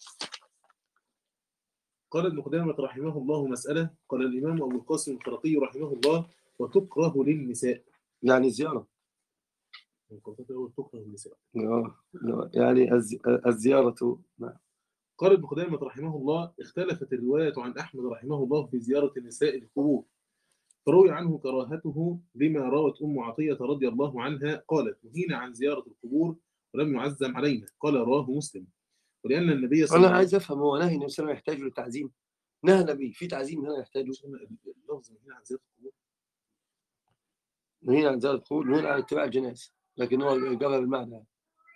[SPEAKER 3] قال ابن قدامة رحمه الله مسألة، قال الإمام أبو القاسم الخرقي رحمه الله وتكره للنساء،
[SPEAKER 1] يعني الزيارة
[SPEAKER 3] تكره للنساء
[SPEAKER 1] يعني الزيارة. نعم.
[SPEAKER 3] قال ابن قدامة رحمه الله اختلفت الرواية عن أحمد رحمه الله في زيارة النساء القبور، فروي عنه كراهته لما روت أم عطية رضي الله عنها قالت نهينا عن زيارة القبور ولم يعزم علينا، قال رواه مسلم. ولأن النبي صلى الله عليه وسلم،
[SPEAKER 1] أنا عايز أفهم، هو نهي النبي صلى الله عليه وسلم يحتاج للتعزيم؟ نهى النبي في تعزيم هنا يحتاج؟
[SPEAKER 3] اللفظ نهينا عن زيارة القبور،
[SPEAKER 1] نهينا عن زيارة القبور، نهينا عن اتباع الجنائز، لكن هو جابها بالمعنى.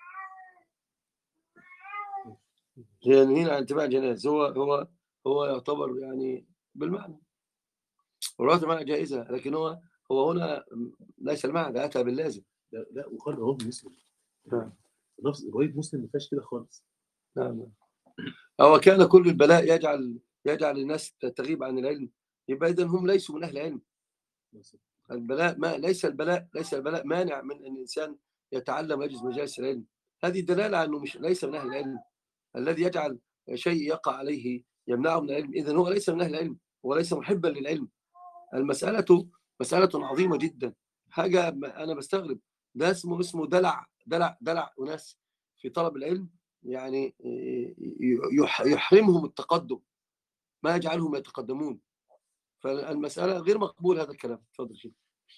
[SPEAKER 1] هي نهينا عن اتباع الجنائز، هو هو هو يعتبر يعني بالمعنى، ورواية المعنى جائزة، لكن هو هو هنا ليس المعنى، ده أتى باللازم.
[SPEAKER 3] لا لا وقال رواه مسلم. نعم. نفس رواية مسلم ما فيهاش كده خالص.
[SPEAKER 1] نعم. هو كان كل البلاء يجعل يجعل الناس تغيب عن العلم، يبقى إذن هم ليسوا من أهل العلم. البلاء ما ليس البلاء ليس البلاء مانع من أن الإنسان يتعلم ويجلس مجالس العلم، هذه دلالة أنه مش ليس من أهل العلم. الذي يجعل شيء يقع عليه يمنعه من العلم، إذن هو ليس من أهل العلم وليس محبا للعلم. المسألة مسألة عظيمة جدا، حاجة أنا بستغرب، ده اسمه اسمه دلع دلع دلع أناس في طلب العلم، يعني يحرمهم التقدم، ما يجعلهم يتقدمون. فالمسألة غير مقبول هذا الكلام. تفضل شيخ.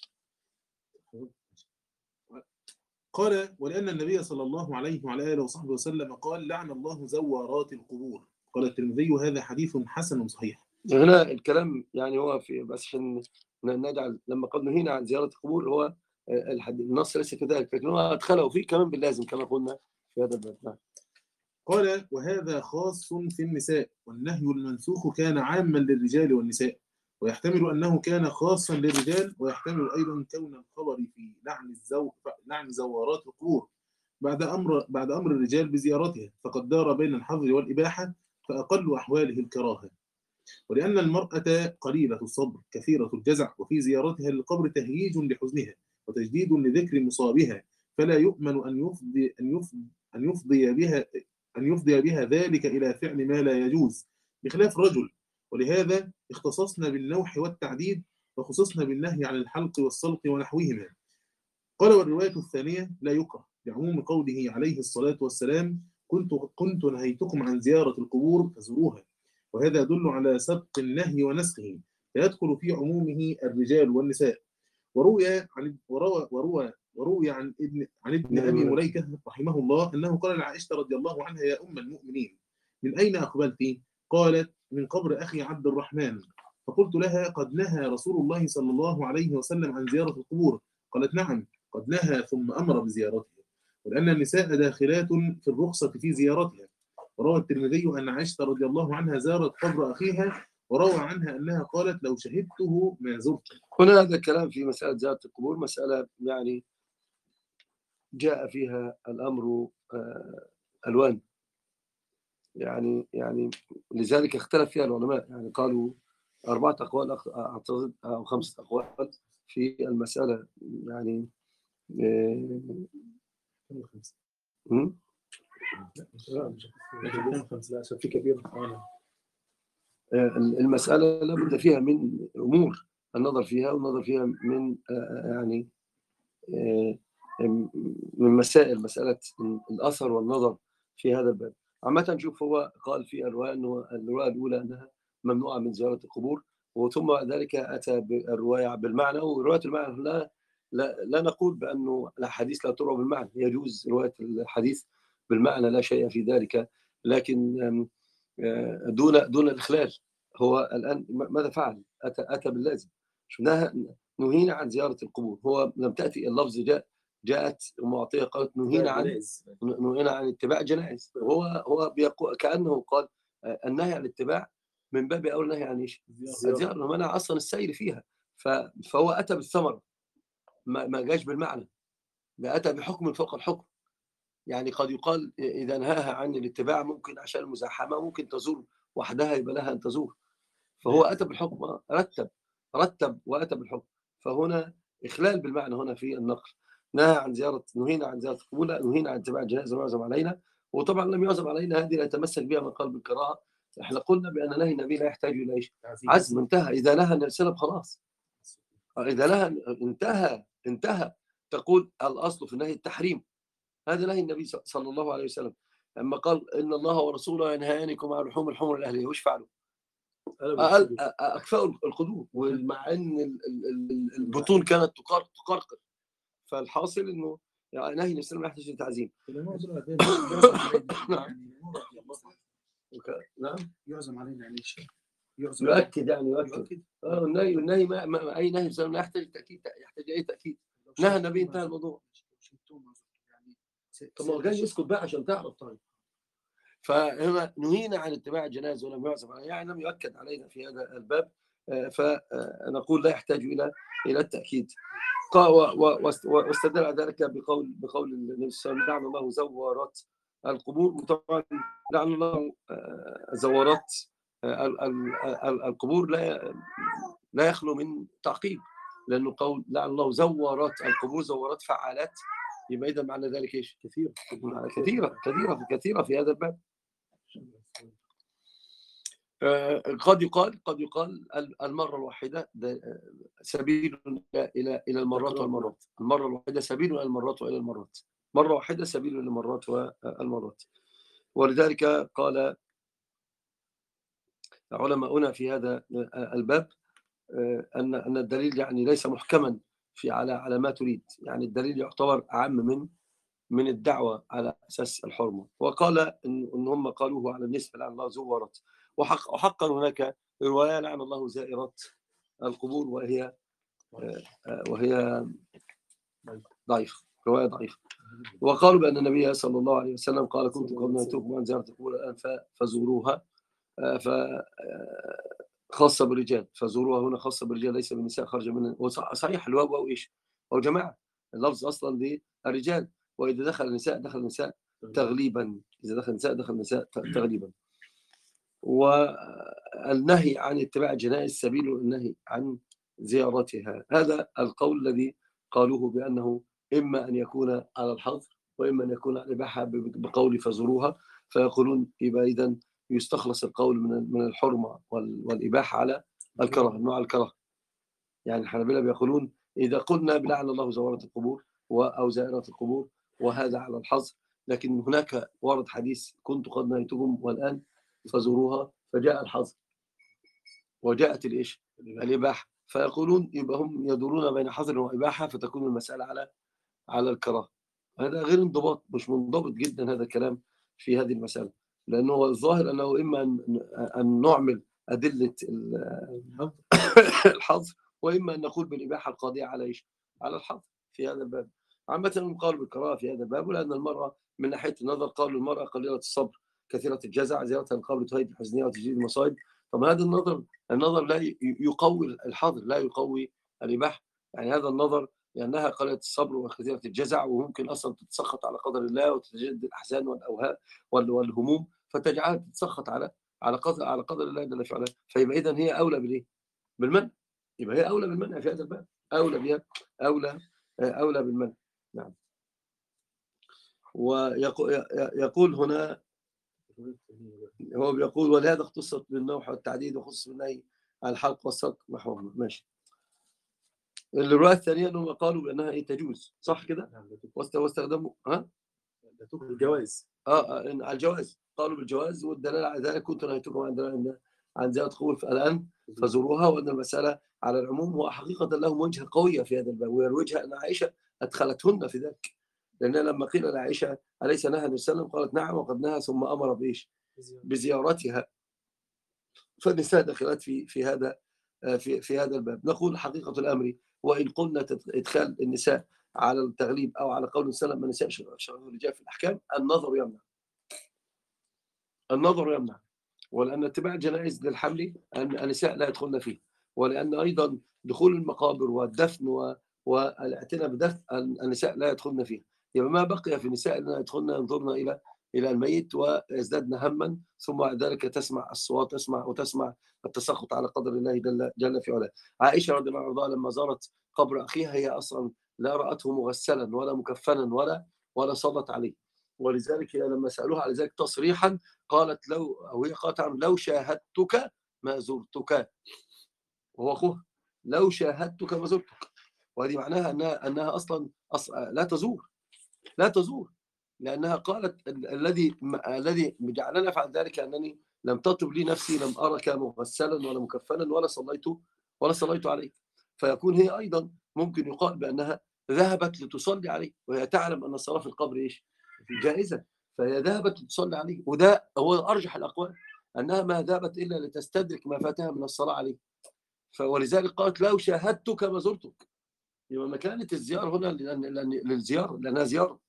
[SPEAKER 3] قال ولأن النبي صلى الله عليه وعلى آله وصحبه وسلم قال لعن الله زوارات القبور. قال الترمذي هذا حديث حسن صحيح.
[SPEAKER 1] هنا الكلام يعني هو في بس عشان نجعل لما قال نهينا عن زيارة القبور هو النص ليس كذلك، لكن هو أدخله فيه كمان باللازم كما قلنا في هذا الباب.
[SPEAKER 3] قال وهذا خاص في النساء، والنهي المنسوخ كان عاما للرجال والنساء، ويحتمل أنه كان خاصا للرجال، ويحتمل أيضا كون الخبر في لعن الزو لعن زوارات القبور بعد أمر بعد أمر الرجال بزيارتها، فقد دار بين الحظر والإباحة، فأقل أحواله الكراهة. ولأن المرأة قليلة الصبر كثيرة الجزع، وفي زيارتها للقبر تهييج لحزنها وتجديد لذكر مصابها، فلا يؤمن أن يفضي أن يفضي أن يفضي بها أن يفضي بها ذلك إلى فعل ما لا يجوز بخلاف الرجل. ولهذا اختصصنا بالنوح والتعديد، وخصصنا بالنهي عن الحلق والسلق ونحوهما. قال والرواية الثانية لا يكره لعموم قوله عليه الصلاة والسلام كنت كنت نهيتكم عن زيارة القبور فزوروها، وهذا يدل على سبق النهي ونسخه، فيدخل في عمومه الرجال والنساء. وروي عن وروى وروى وروي عن ابن عن ابن ابي مليكه رحمه الله انه قال لعائشه رضي الله عنها يا ام المؤمنين من اين اقبلت؟ قالت من قبر اخي عبد الرحمن. فقلت لها قد نهى رسول الله صلى الله عليه وسلم عن زياره القبور. قالت نعم قد نهى ثم امر بزيارتها، ولان النساء داخلات في الرخصه في زيارتها. وروى الترمذي ان عائشه رضي الله عنها زارت قبر اخيها، وروى عنها انها قالت لو شهدته ما زرته.
[SPEAKER 1] هنا هذا الكلام في مسألة زيارة القبور مسألة يعني جاء فيها الأمر ألوان، يعني يعني لذلك اختلف فيها العلماء، يعني قالوا أربعة أقوال أعتقد أو خمسة أقوال في المسألة يعني. المسألة لابد فيها من أمور النظر فيها والنظر فيها من يعني من مسائل مسألة الأثر والنظر في هذا الباب. عامة نشوف هو قال في الرواية أنه الرواية الأولى أنها ممنوعة من زيارة القبور، وثم ذلك أتى بالرواية بالمعنى، ورواية المعنى لا لا, لا نقول بأنه الحديث لا تروى بالمعنى، يجوز رواية الحديث بالمعنى لا شيء في ذلك، لكن دون دون الإخلال. هو الآن ماذا فعل؟ أتى أتى باللازم. شفناها نهينا عن زيارة القبور، هو لم تأتي اللفظ جاء جاءت معطية قالت نهينا عن نهينا عن اتباع جنائز. هو هو بيقول كأنه قال النهي عن الاتباع من باب أول نهي عن ايش؟ الزيارة، منع أصلا السير فيها. فهو أتى بالثمرة ما ما جاش بالمعنى، ده أتى بحكم فوق الحكم. يعني قد يقال إذا نهاها عن الاتباع ممكن عشان المزاحمة ممكن تزور وحدها يبقى لها أن تزور، فهو أتى بالحكم رتب رتب وأتى بالحكم. فهنا إخلال بالمعنى هنا في النقل. نهى عن زيارة نهينا عن زيارة القبور، نهينا عن اتباع الجنائز وما يعزم علينا. وطبعا لم يعزم علينا هذه لا يتمسك بها من قال بالقراءة. احنا قلنا بأن نهي النبي لا يحتاج إلى ايش؟ عزم. انتهى. إذا نهى السلف خلاص، إذا نهى انتهى انتهى. تقول الأصل في النهي التحريم، هذا نهي النبي صلى الله عليه وسلم لما قال إن الله ورسوله ينهيانكم عن لحوم الحمر الأهلية، وش فعلوا؟ أكفأوا القدور، ومع أن البطون كانت تقرقر. فالحاصل أنه يعني نهي النبي صلى الله عليه وسلم يحتاج لتعزيم. نعم
[SPEAKER 4] يعزم علينا يعني شيء
[SPEAKER 1] يؤكد يعني يؤكد اه النهي النهي ما, ما اي نهي لا يحتاج تاكيد، يحتاج اي تاكيد. نهى النبي انتهى الموضوع. طب ما هو جاي يسكت بقى عشان تعرف. طيب فهنا نهينا عن اتباع الجنائز ولم يعزم علينا، يعني لم يؤكد علينا في هذا الباب، فنقول لا يحتاج الى الى التاكيد. واستدل على ذلك بقول بقول النبي صلى الله عليه وسلم لعن الله زوارات القبور. وطبعا لعن الله زوارات القبور لا لا يخلو من تعقيب، لانه قول لعن الله زوارات القبور زوارات فعالات، يبقى اذا معنى ذلك ايش؟ كثير كثيره كثيره كثيره في هذا الباب. قد يقال قد يقال المره الواحده سبيل الى الى المرات والمرات. المره الواحده سبيل الى المرات والى المرات. مره واحده سبيل الى المرات والمرات. ولذلك قال علماؤنا في هذا الباب أن أن الدليل يعني ليس محكما في على على ما تريد، يعني الدليل يعتبر أعم من من الدعوة على أساس الحرمة. وقال إن إن هم قالوه على النسبة لعن الله زورت، وحق وحقا هناك رواية لعن الله زائرات القبور، وهي وهي ضعيفة، رواية ضعيفة. وقالوا بأن النبي صلى الله عليه وسلم قال كنت قد نهيتكم عن زيارة القبور الآن فزوروها، ف خاصة بالرجال، فزوروها هنا خاصة بالرجال ليس بالنساء، خرج من صحيح الواو أو إيش أو جماعة، اللفظ أصلا للرجال، وإذا دخل النساء دخل النساء تغليبا، إذا دخل النساء دخل النساء تغليبا. والنهي عن اتباع الجنائز سبيل النهي عن زيارتها. هذا القول الذي قالوه بأنه إما أن يكون على الحظر وإما أن يكون على الإباحة بقول فزوروها، فيقولون يبقى إذن يستخلص القول من من الحرمة والإباحة على الكراهة، نوع الكراهة. يعني الحنابلة بيقولون إذا قلنا بلعن الله زوارة القبور أو زائرات القبور وهذا على الحظر، لكن هناك ورد حديث كنت قد نهيتكم والآن فزوروها، فجاء الحظر وجاءت الإيش الإباحة، فيقولون يبقى هم يدورون بين حظر وإباحة، فتكون المسألة على على الكراهة. هذا غير انضباط، مش منضبط جدا هذا الكلام في هذه المسألة، لأنه الظاهر أنه إما أن نعمل أدلة الحظر وإما أن نقول بالإباحة القاضية على إيش على الحظر في هذا الباب. عامة قالوا بالكراهة في هذا الباب، ولأن المرأة من ناحية النظر قالوا المرأة قليلة الصبر كثيرة الجزع، زيارتها القبر تهيج الحزنية وتجيد المصائب. طب هذا النظر النظر لا يقوي الحظر، لا يقوي الإباحة. يعني هذا النظر لأنها قليلة الصبر وكثيرة الجزع، وممكن أصلا تتسخط على قدر الله وتتجدد الأحزان والأوهام والهموم، فتجعلها تتسخط على على قدر على قدر الله جل وعلا. فيبقى إذن هي أولى بالإيه؟ بالمنع. يبقى هي أولى بالمنع في هذا الباب، أولى بها أولى أولى بالمنع. نعم. ويقول هنا هو بيقول ولهذا اختصت بالنوح والتعديد وخصص بالنهي عن الحلق والسلق نحوهم. ماشي. الرواية الثانية أنهم قالوا بأنها إيه تجوز، صح كده؟ واستخدموا ها؟
[SPEAKER 2] الجواز.
[SPEAKER 1] اه على الجواز، قالوا بالجواز، والدلالة على ذلك كنت نهيتكم عن عن زيارة قبور الآن فزوروها، وأن المسألة على العموم. وحقيقة لهم وجهة قوية في هذا الباب، ويروجها أن عائشة أدخلتهن في ذلك، لأن لما قيل لعائشة أليس نهى النبي صلى الله عليه وسلم قالت نعم وقد نهى، ثم أمر بإيش بزيارتها، فالنساء دخلت في في هذا في في هذا الباب. نقول حقيقة الأمر وإن قلنا إدخال النساء على التغليب أو على قول السلام النساء شرعوا الرجال في الأحكام، النظر يمنع النظر يمنع ولأن اتباع الجنائز للحمل النساء لا يدخلن فيه، ولأن أيضا دخول المقابر والدفن والاعتناء بدفن النساء لا يدخلن فيه. يبقى ما بقي في النساء أن يدخلن ينظرن إلى إلى الميت ويزدادن هما، ثم بعد ذلك تسمع الصوات تسمع وتسمع التسخط على قدر الله جل, جل في علاه. عائشة رضي الله عنها لما زارت قبر أخيها هي أصلا لا رأته مغسلا ولا مكفنا ولا ولا صلت عليه، ولذلك لما سألوها على ذلك تصريحا قالت لو أو هي قالت لو شاهدتك ما زرتك، وهو أخوها لو شاهدتك ما زرتك، وهذه معناها أنها أنها أصلا لا تزور لا تزور لأنها قالت الذي الذي جعلنا نفعل ذلك أنني لم تطب لي نفسي، لم أرك مغسلا ولا مكفنا ولا صليت ولا صليت عليه. فيكون هي أيضا ممكن يقال بأنها ذهبت لتصلي عليه، وهي تعلم أن الصلاة في القبر إيش جائزة، فهي ذهبت لتصلي عليه، وده هو أرجح الأقوال أنها ما ذهبت إلا لتستدرك ما فاتها من الصلاة عليه. ولذلك قالت لو شاهدتك ما زرتك، يبقى مكانة الزيارة هنا للزيارة لأنها زيارة.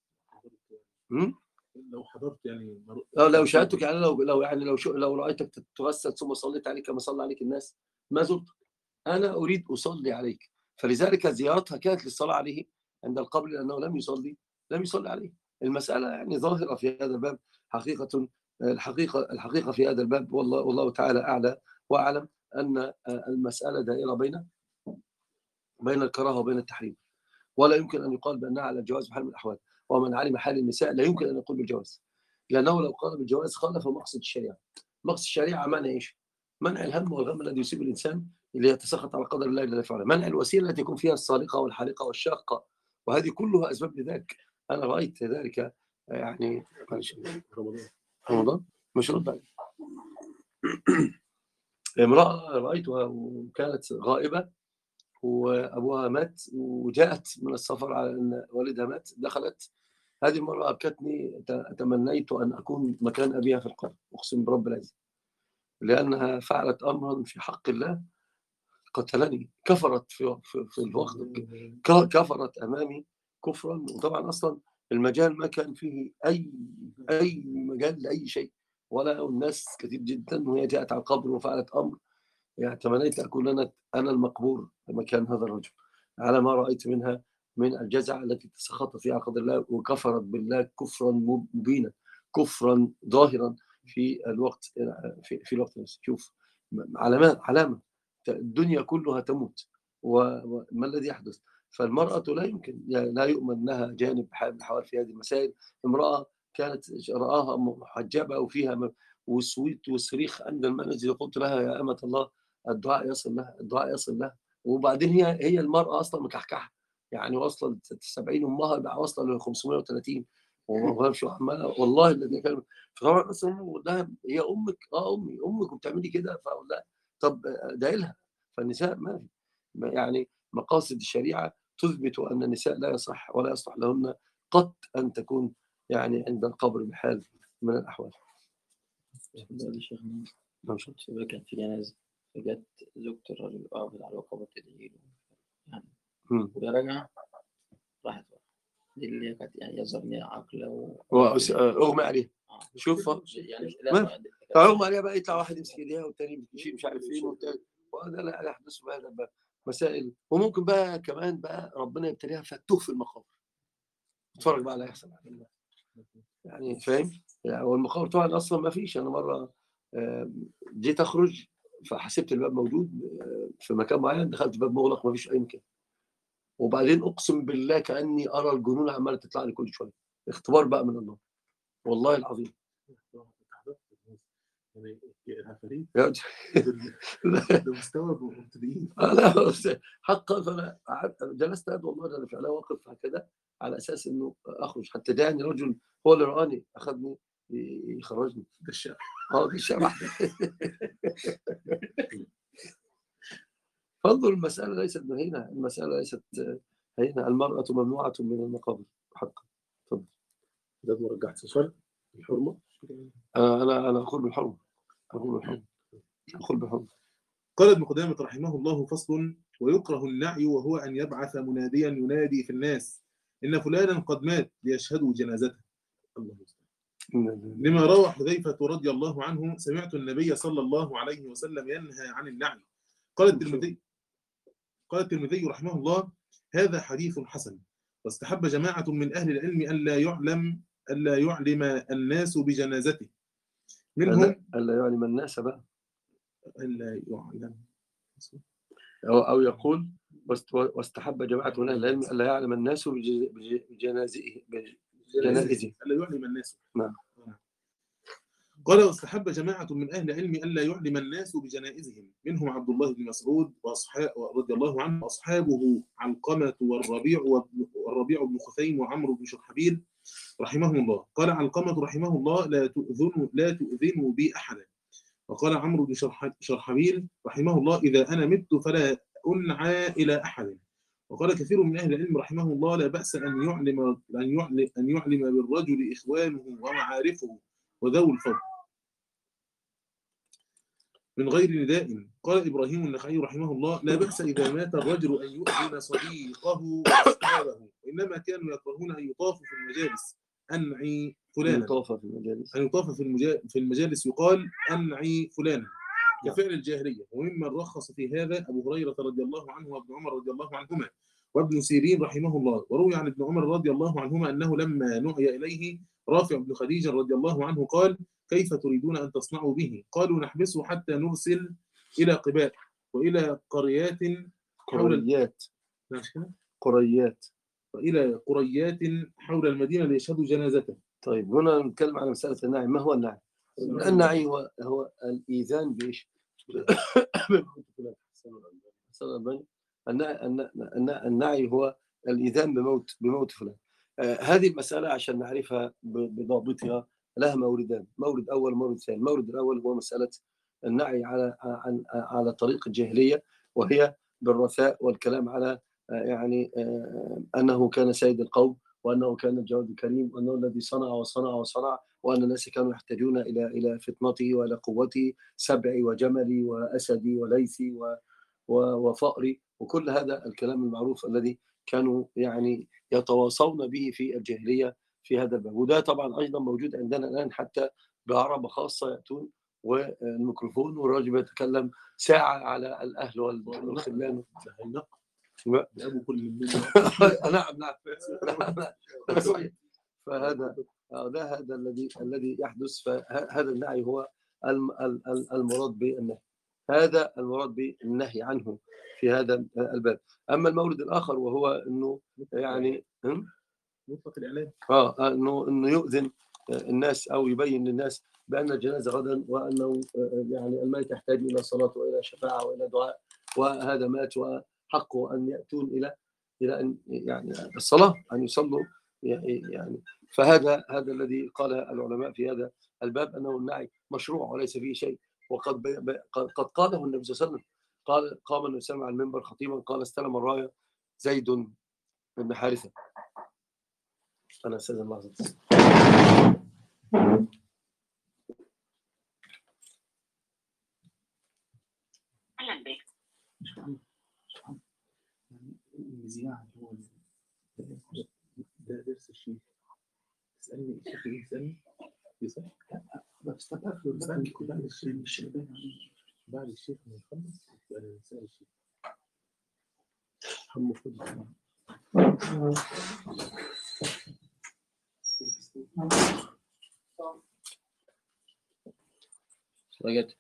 [SPEAKER 3] لو حضرت يعني
[SPEAKER 1] لو لو شاهدتك يعني لو لو يعني لو شو لو رأيتك تغسل ثم صليت عليك كما صلى عليك الناس ما زرتك، أنا أريد أصلي عليك، فلذلك زيارتها كانت للصلاة عليه عند القبر لأنه لم يصلي لم يصلي عليه. المسألة يعني ظاهرة في هذا الباب حقيقة الحقيقة الحقيقة في هذا الباب، والله والله تعالى أعلى وأعلم أن المسألة دائرة بين بين الكراهة وبين التحريم، ولا يمكن أن يقال بأنها على الجواز بحال من الأحوال. ومن علم حال النساء لا يمكن أن يقول بالجواز، لأنه لو قال بالجواز خالف مقصد الشريعة. مقصد الشريعة منع إيش؟ منع الهم والغم الذي يصيب الإنسان اللي يتسخط على قدر الله جل وعلا، منع الوسيلة التي يكون فيها الصالقة والحالقة والشاقة، وهذه كلها أسباب لذلك. أنا رأيت ذلك يعني رمضان مش رد عليه. امرأة رأيتها وكانت غائبة وأبوها مات وجاءت من السفر على أن والدها مات، دخلت. هذه المرأة أبكتني، تمنيت أن أكون مكان أبيها في القبر، أقسم برب العزة، لأنها فعلت أمرا في حق الله قتلني. كفرت في, في, في الوقت، كفرت أمامي كفرا. وطبعا أصلا المجال ما كان فيه أي أي مجال لأي شيء، ولا الناس كثير جدا، وهي جاءت على القبر وفعلت أمر. يعني تمنيت أكون أنا أنا المقبور مكان هذا الرجل، على ما رأيت منها من الجزع التي تسخط فيها قدر الله، وكفرت بالله كفرا مبينا، كفرا ظاهرا في الوقت في, في الوقت نفسه. شوف علامات، علامة الدنيا كلها تموت، وما الذي يحدث؟ فالمرأة لا يمكن، لا يؤمن لها جانب حوال في هذه المسائل. امرأة كانت رآها محجبة وفيها والصويت والصريخ عند المنزل، قلت لها يا أمة الله الدعاء يصل لها، الدعاء يصل لها. وبعدين هي هي المرأة أصلا مكحكحة، يعني واصلة سبعين، أمها بقى واصلة ل خمسمائة وثلاثين، والله الذي كان. فطبعا اصلا لها هي امك، اه امي امك وبتعملي كده، فاقول لها طب ادعي لها. فالنساء ما في يعني مقاصد الشريعه تثبت ان النساء لا يصح ولا يصلح لهن قط ان تكون يعني عند القبر بحال من الاحوال.
[SPEAKER 4] نعم شباب كان في جنازة، فجت زوجة الراجل وقفت على الوقفة تدعي له يعني، وهي راجعة راحت بقى. دي اللي كانت يعني يظهر عقله
[SPEAKER 1] واغمى عليها. شوف
[SPEAKER 4] يعني
[SPEAKER 1] فاغمى عليها بقى، يطلع واحد يمسك ايديها والتاني يشيل مش عارف فين والتاني، وهذا لا يحدث بهذا مسائل. وممكن بقى كمان بقى ربنا يبتليها فتوه في المقابر. اتفرج بقى على اللي هيحصل يعني، فاهم يعني. والمقابر طبعا اصلا ما فيش. انا مره جيت اخرج فحسبت الباب موجود في مكان معين، دخلت باب مغلق ما فيش اي مكان، وبعدين اقسم بالله كاني ارى الجنون عماله تطلع لي كل شويه. اختبار بقى من الله والله العظيم.
[SPEAKER 3] يعني ده مستوى مبتدئين.
[SPEAKER 1] لا حقا. فانا جلست ادعو الله جل وعلا واقف هكذا على اساس انه اخرج، حتى جاءني رجل هو اللي رآني اخذني يخرجني.
[SPEAKER 3] ده الشارع.
[SPEAKER 1] اه ده الشارع. فانظر المساله ليست هنا، المساله ليست هنا. المراه ممنوعه من المقابر حقا. تفضل.
[SPEAKER 2] ده مرجعت سؤال الحرمه.
[SPEAKER 1] انا انا اقول بالحرمه، اقول بالحرمه، اقول بالحرمه.
[SPEAKER 3] قال ابن قدامة رحمه الله: فصل: ويكره النعي وهو أن يبعث مناديا ينادي في الناس إن فلانا قد مات ليشهدوا جنازته. الله لما روى حذيفة رضي الله عنه: سمعت النبي صلى الله عليه وسلم ينهى عن النعي. قال الترمذي قال الترمذي رحمه الله: هذا حديث حسن. واستحب جماعة من أهل العلم ألا يعلم ألا يعلم الناس بجنازته، منهم
[SPEAKER 1] ألا يعلم الناس بقى،
[SPEAKER 3] ألا يعلم
[SPEAKER 1] أو, أو يقول واستحب جماعة من أهل العلم ألا يعلم الناس بجنازته، بجنازته
[SPEAKER 3] ألا يعلم الناس.
[SPEAKER 1] نعم.
[SPEAKER 3] قال: واستحب جماعة من أهل العلم ألا يعلم الناس بجنائزهم، منهم عبد الله بن مسعود وأصحاب رضي الله عنه وأصحابه علقمة والربيع والربيع بن خثيم وعمرو بن شرحبيل رحمهم الله. قال علقمة رحمه الله: لا تؤذنوا لا تؤذنوا بي أحدا. وقال عمرو بن شرحبيل رحمه الله: إذا أنا مت فلا أنعى إلى أحد. وقال كثير من أهل العلم رحمه الله: لا بأس أن يعلم أن يعلم أن يعلم بالرجل إخوانه ومعارفه وذوي الفضل من غير نداء. قال إبراهيم النخعي رحمه الله: لا بأس إذا مات الرجل أن يؤذن صديقه وأصحابه، وإنما كانوا يكرهون أن يطافوا في المجالس أنعي فلانا،
[SPEAKER 1] يطاف في المجالس
[SPEAKER 3] أن يطاف في في المجالس يقال أنعي فلانا كفعل الجاهلية. وممن رخص في هذا أبو هريرة رضي الله عنه وابن عمر رضي الله عنهما وابن سيرين رحمه الله. وروي عن ابن عمر رضي الله عنهما أنه لما نعي إليه رافع بن خديج رضي الله عنه قال: كيف تريدون أن تصنعوا به؟ قالوا: نحبسه حتى نرسل إلى قباء وإلى قريات حول
[SPEAKER 1] قريات قريات
[SPEAKER 3] وإلى قريات حول المدينة ليشهدوا جنازته.
[SPEAKER 1] طيب هنا نتكلم على مسألة النعي. ما هو النعي؟ النعي هو هو الإيذان بإيش؟ النعي هو الإيذان بموت بموت فلان. آه هذه المسألة عشان نعرفها بضابطها لها موردان، مورد أول ومورد ثاني. المورد الأول هو مسألة النعي على على على طريق الجاهلية، وهي بالرثاء والكلام على يعني أنه كان سيد القوم، وأنه كان الجواد الكريم، وأنه الذي صنع وصنع وصنع، وأن الناس كانوا يحتاجون إلى إلى فطنته وإلى قوته، سبعي وجملي وأسدي وليثي وفأري، وكل هذا الكلام المعروف الذي كانوا يعني يتواصون به في الجاهلية في هذا الباب. وده طبعا أيضا موجود عندنا الآن، حتى بعربة خاصة يأتون والميكروفون والراجل بيتكلم ساعة على الأهل والخلان.
[SPEAKER 2] ابو كل
[SPEAKER 1] نعم نعم فهذا ده هذا الذي الذي يحدث. فهذا النهي هو المراد بالنهي، هذا المراد بالنهي عنه في هذا الباب. اما المورد الاخر وهو انه يعني
[SPEAKER 3] مطلق الاعلام
[SPEAKER 1] اه انه انه يؤذن الناس او يبين للناس بان الجنازه غدا، وانه يعني الميت يحتاج الى صلاه والى شفاعه والى دعاء، وهذا مات وحقه ان ياتون الى الى ان يعني الصلاه، ان يصلوا يعني. فهذا هذا الذي قال العلماء في هذا الباب، انه النعي مشروع وليس فيه شيء. وقد قد قاله النبي صلى الله عليه وسلم، قال قام النبي صلى الله عليه وسلم على المنبر خطيبا قال استلم الرايه زيد بن حارثه. انا استاذن اللحظه.
[SPEAKER 5] اهلا بك.
[SPEAKER 3] المذياع اللي هو ده درس الشيخ، تسالني الشيخ يسالني يسال بس تقفل بعد الشيخ بعد الشيخ ما يخلص انا نسال الشيخ محمد فضل.
[SPEAKER 4] رجعت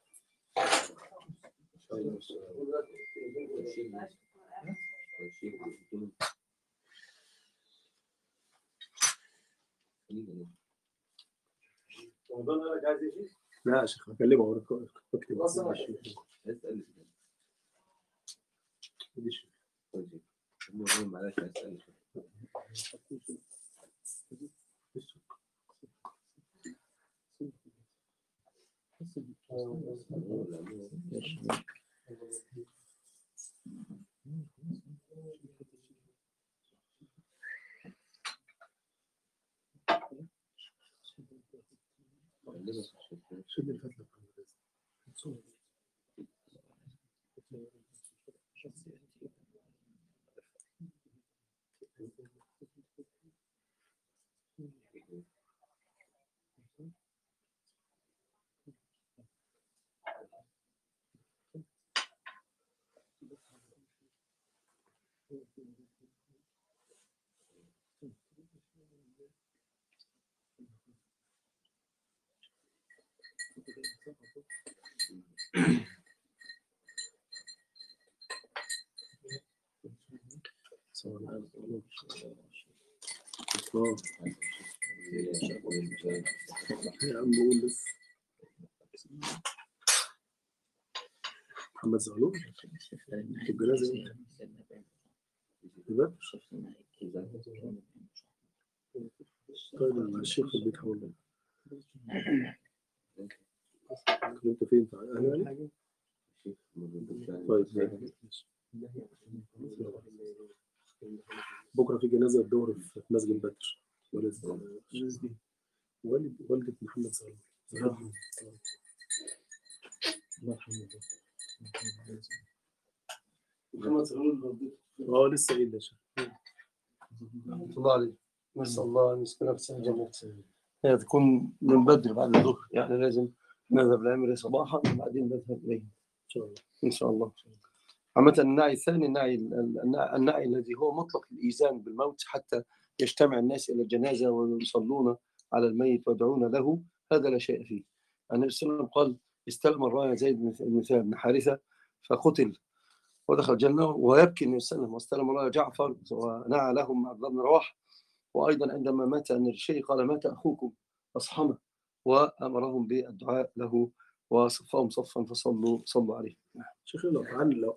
[SPEAKER 2] لا يا شيخ بكلمه ورا بكتب شد الفتلة محمد زغلول في الجنازة طيب مع الشيخ في البيت حول انت فين اهلا طيب بكره في جنازه الظهر في مسجد بدر، والد والد والدة محمد زغلول الله يرحمه.
[SPEAKER 1] محمد زغلول
[SPEAKER 2] اه لسه قايل يا شيخ
[SPEAKER 1] رحمه الله عليه، نسال الله ان يسكنه في الجنه. هي تكون من بدري بعد الظهر، يعني لازم نذهب للامر صباحا وبعدين نذهب اليه ان شاء الله ان شاء الله. عامة النعي الثاني، النعي النعي الذي هو مطلق الإيذان بالموت حتى يجتمع الناس إلى الجنازة ويصلون على الميت ويدعون له، هذا لا شيء فيه. النبي صلى الله عليه وسلم قال استلم الراية زيد بن حارثة فقتل ودخل الجنة، ويبكي النبي صلى الله عليه وسلم واستلم الراية جعفر ونعى لهم عبد الله بن رواحة. وأيضا عندما مات النجاشي قال مات أخوكم أصحمه، وأمرهم بالدعاء له وصفهم صفا فصلوا صلوا عليه.
[SPEAKER 2] شيخ لو فعلنا لو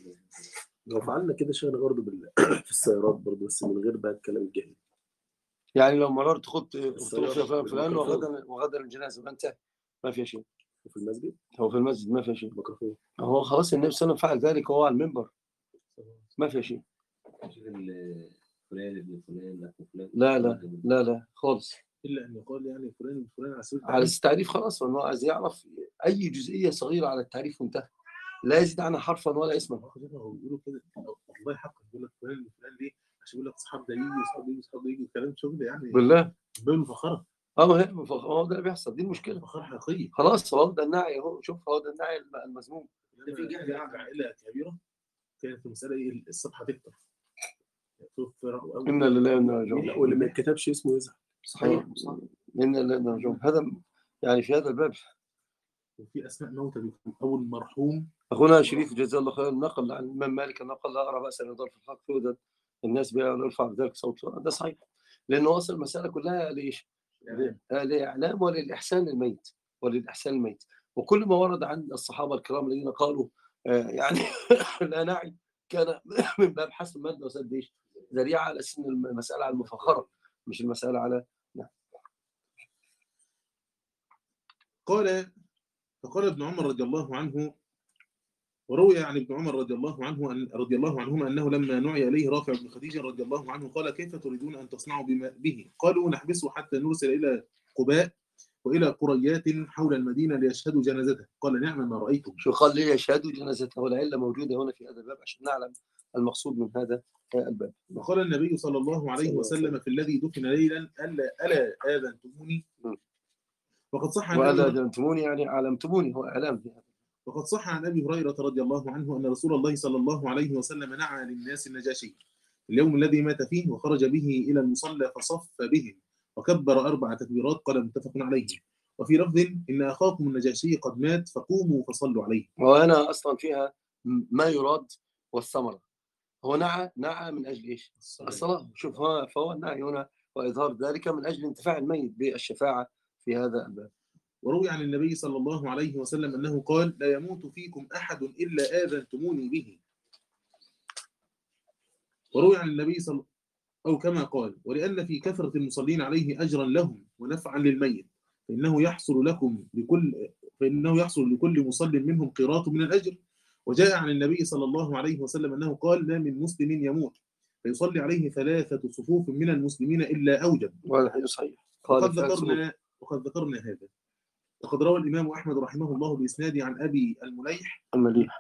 [SPEAKER 2] لو فعلنا كده شيخنا برضه بال... في السيارات برضه، بس من غير بقى الكلام الجاهلي.
[SPEAKER 1] يعني لو مررت خدت
[SPEAKER 2] الصلاة
[SPEAKER 1] توفي فلان فلان
[SPEAKER 2] بالميكروفون.
[SPEAKER 1] وغدا وغدا الجنازه ما انتهى، ما في شيء.
[SPEAKER 2] وفي المسجد
[SPEAKER 1] هو في المسجد ما في شيء،
[SPEAKER 2] الميكروفون.
[SPEAKER 1] هو خلاص النبي صلى الله عليه وسلم فعل ذلك وهو على المنبر، ما في شيء.
[SPEAKER 6] فلان ابن فلان ابن فلان
[SPEAKER 1] لا لا لا لا خالص،
[SPEAKER 3] الا ان يقال يعني فلان فلان على سبيل
[SPEAKER 1] على
[SPEAKER 3] التعريف.
[SPEAKER 1] التعريف خلاص، انه عايز يعرف اي جزئيه صغيره على التعريف وانتهى، لا يزيد عنها حرفا ولا اسما.
[SPEAKER 3] هو بيقولوا كده والله حقا، بيقول لك فلان ابن فلان ليه؟ عشان يقول لك اصحاب ده يجي اصحاب يجي اصحاب يجي كلام شغل يعني
[SPEAKER 1] بالله
[SPEAKER 3] بيقولوا فخره.
[SPEAKER 1] اه ما هي هو ده اللي بيحصل، دي المشكله.
[SPEAKER 3] فخره حقيقيه.
[SPEAKER 1] خلاص هو ده النعي اهو، شوف هو ده النعي المذموم.
[SPEAKER 3] ده في جهه عائله كبيره كانت المساله ايه؟ الصفحه تكتر. شوف فرق
[SPEAKER 1] إنا لله وإنا راجعون.
[SPEAKER 2] لا واللي ما يتكتبش اسمه يزعل.
[SPEAKER 1] صحيح صح. إنا لله وإنا راجعون. هذا يعني في هذا الباب.
[SPEAKER 3] وفي اسماء موتى بيكون او المرحوم.
[SPEAKER 1] أخونا شريف جزاه الله خيرا نقل عن الإمام مالك نقل لا أرى بأسا يضل في الحق يؤذن الناس بها ويرفع بذلك صوت، ده صحيح، لأنه أصل المسألة كلها ليش؟ للإعلام وللإحسان للميت وللإحسان للميت، وكل ما ورد عن الصحابة الكرام الذين قالوا آه يعني لا نعي كان من باب حسن المادة وسد ايش؟ ذريعة على أساس إن المسألة على المفخرة مش المسألة على نعم.
[SPEAKER 3] قال فقال ابن عمر رضي الله عنه، وروي عن ابن عمر رضي الله عنه أن رضي الله عنهما أنه لما نعي إليه رافع بن خديج رضي الله عنه قال كيف تريدون أن تصنعوا بما به؟ قالوا نحبسه حتى نرسل إلى قباء وإلى قريات حول المدينة ليشهدوا جنازته. قال نعم ما رأيتم.
[SPEAKER 1] شو قال لي يشهدوا جنازته، والعلة موجودة هنا في هذا الباب عشان نعلم المقصود من هذا الباب.
[SPEAKER 3] وقال النبي صلى الله عليه وسلم في الذي دفن ليلا ألا ألا آذنتموني. وقد صح عن
[SPEAKER 1] وألا آذنتموني يعني علمتموني، هو إعلام في هذا.
[SPEAKER 3] وقد صح عن أبي هريرة رضي الله عنه أن رسول الله صلى الله عليه وسلم نعى للناس النجاشي اليوم الذي مات فيه وخرج به إلى المصلى فصف بهم وكبر أربع تكبيرات. قال متفق عليه. وفي لفظ إن أخاكم النجاشي قد مات فقوموا فصلوا عليه.
[SPEAKER 1] وأنا أصلا فيها ما يراد والثمرة، هو نعى نعى من أجل إيش؟ الصلاة. شوف هو فهو النعي هنا وإظهار ذلك من أجل انتفاع الميت بالشفاعة في هذا الباب.
[SPEAKER 3] وروي عن النبي صلى الله عليه وسلم أنه قال لا يموت فيكم أحد إلا آذنتموني به. وروي عن النبي صلى أو كما قال ولأن في كثرة المصلين عليه أجرا لهم ونفعا للميت فإنه يحصل لكم لكل فإنه يحصل لكل مصل منهم قيراط من الأجر. وجاء عن النبي صلى الله عليه وسلم أنه قال لا من مسلم يموت فيصلي عليه ثلاثة صفوف من المسلمين إلا أوجب.
[SPEAKER 1] وهذا حديث صحيح.
[SPEAKER 3] وقد ذكرنا وقد ذكرنا هذا. وقد روى الإمام أحمد رحمه الله بإسناد عن أبي المليح
[SPEAKER 1] المليح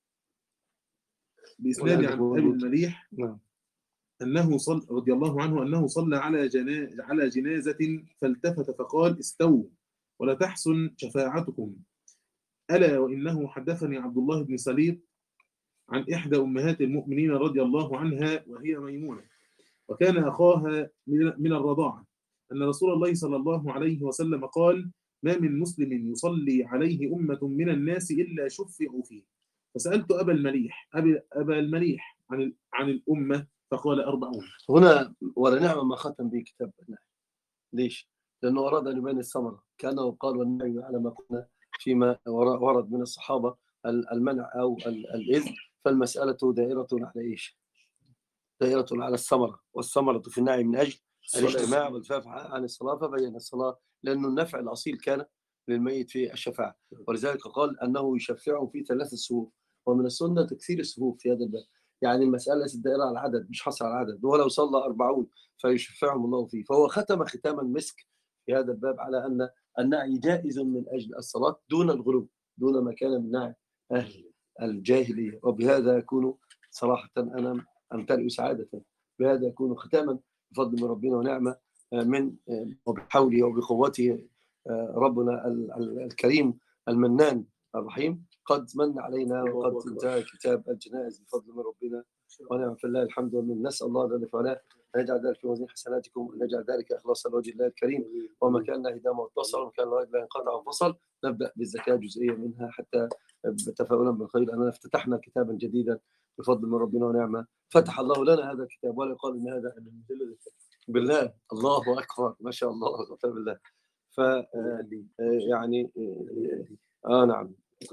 [SPEAKER 3] بإسناد عن أبي المليح
[SPEAKER 1] نعم.
[SPEAKER 3] أنه صلى رضي الله عنه أنه صلى على جنازة على جنازة فالتفت فقال استووا ولا تحسن شفاعتكم ألا وإنه حدثني عبد الله بن سليط عن إحدى أمهات المؤمنين رضي الله عنها وهي ميمونة وكان أخاها من الرضاعة أن رسول الله صلى الله عليه وسلم قال ما من مسلم يصلي عليه أمة من الناس إلا شفعوا فيه. فسألت أبا المليح أبا, أبا المليح عن عن الأمة فقال أربعون.
[SPEAKER 1] هنا ولنعم ما ختم به كتاب النعي. ليش؟ لأنه أراد أن يبين الثمرة، كأنه قال والنعي على ما كنا فيما ورد من الصحابة المنع أو الإذن، فالمسألة دائرة على إيش؟ دائرة على الثمرة، والثمرة في النعي من أجل الاجتماع والفاف عن الصلاة، فبين الصلاة لأنه النفع الأصيل كان للميت في الشفاعة، ولذلك قال أنه يشفعه في ثلاث صفوف، ومن السنة تكثير الصفوف في هذا الباب. يعني المسألة ليست دائرة على العدد، مش حصر على العدد، ولو صلى أربعون فيشفعهم الله فيه. فهو ختم ختاما مسك في هذا الباب على أن النعي جائز من أجل الصلاة دون الغلو، دون ما كان من نعي أهل الجاهلية. وبهذا يكون صراحة أنا أمتلئ سعادة، بهذا يكون ختاما بفضل من ربنا ونعمة من وبحوله وبقوته ربنا الكريم المنان الرحيم قد من علينا وقد انتهى كتاب الجنائز بفضل من ربنا ونعم. فالله الحمد لله. نسأل الله جل وعلا أن يجعل ذلك في موازين حسناتكم وأن يجعل ذلك إخلاصا لوجه الله الكريم. وما كان له دام واتصل وما كان له لا ينقطع وانفصل. نبدأ بالزكاة جزئية منها حتى تفاؤلا بالخير أننا افتتحنا كتابا جديدا بفضل من ربنا ونعمة. فتح الله لنا هذا الكتاب ولا يقال ان هذا بالله. الله اكبر ما شاء الله بالله. ف يعني اه نعم.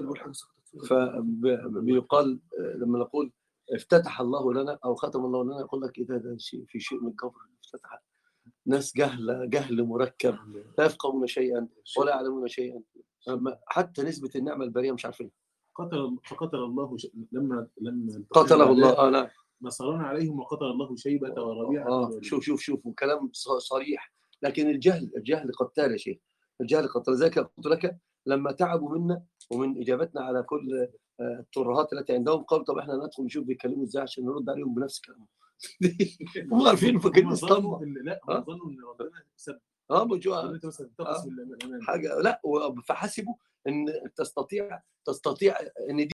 [SPEAKER 1] فبيقال لما نقول افتتح الله لنا او ختم الله لنا يقول لك اذا في شيء من كفر افتتح ناس جهله جهل مركب، لا يفقهون شيئا ولا يعلمون شيئا، حتى نسبه النعمه البريه مش عارفين.
[SPEAKER 3] قتل فقتل الله ش... لما لما
[SPEAKER 1] قتله الله. اه نعم.
[SPEAKER 3] نصرنا عليهم وقتل الله شيبة وربيعة.
[SPEAKER 1] اه شوف شوف شوف وكلام صريح. لكن الجهل الجهل قتال يا شيخ، الجهل قتال. ذلك قلت لك لما تعبوا منا ومن اجابتنا على كل الترهات التي عندهم، قالوا طب احنا ندخل نشوف بيتكلموا ازاي عشان نرد عليهم بنفس كلامهم. هم عارفين فاكرين اسطمبة.
[SPEAKER 3] لا هم ظنوا ان ربنا سب
[SPEAKER 1] اه موجوع
[SPEAKER 3] انت مثلا تقص من الامام
[SPEAKER 1] حاجه، لا فحسبوا ان تستطيع تستطيع ان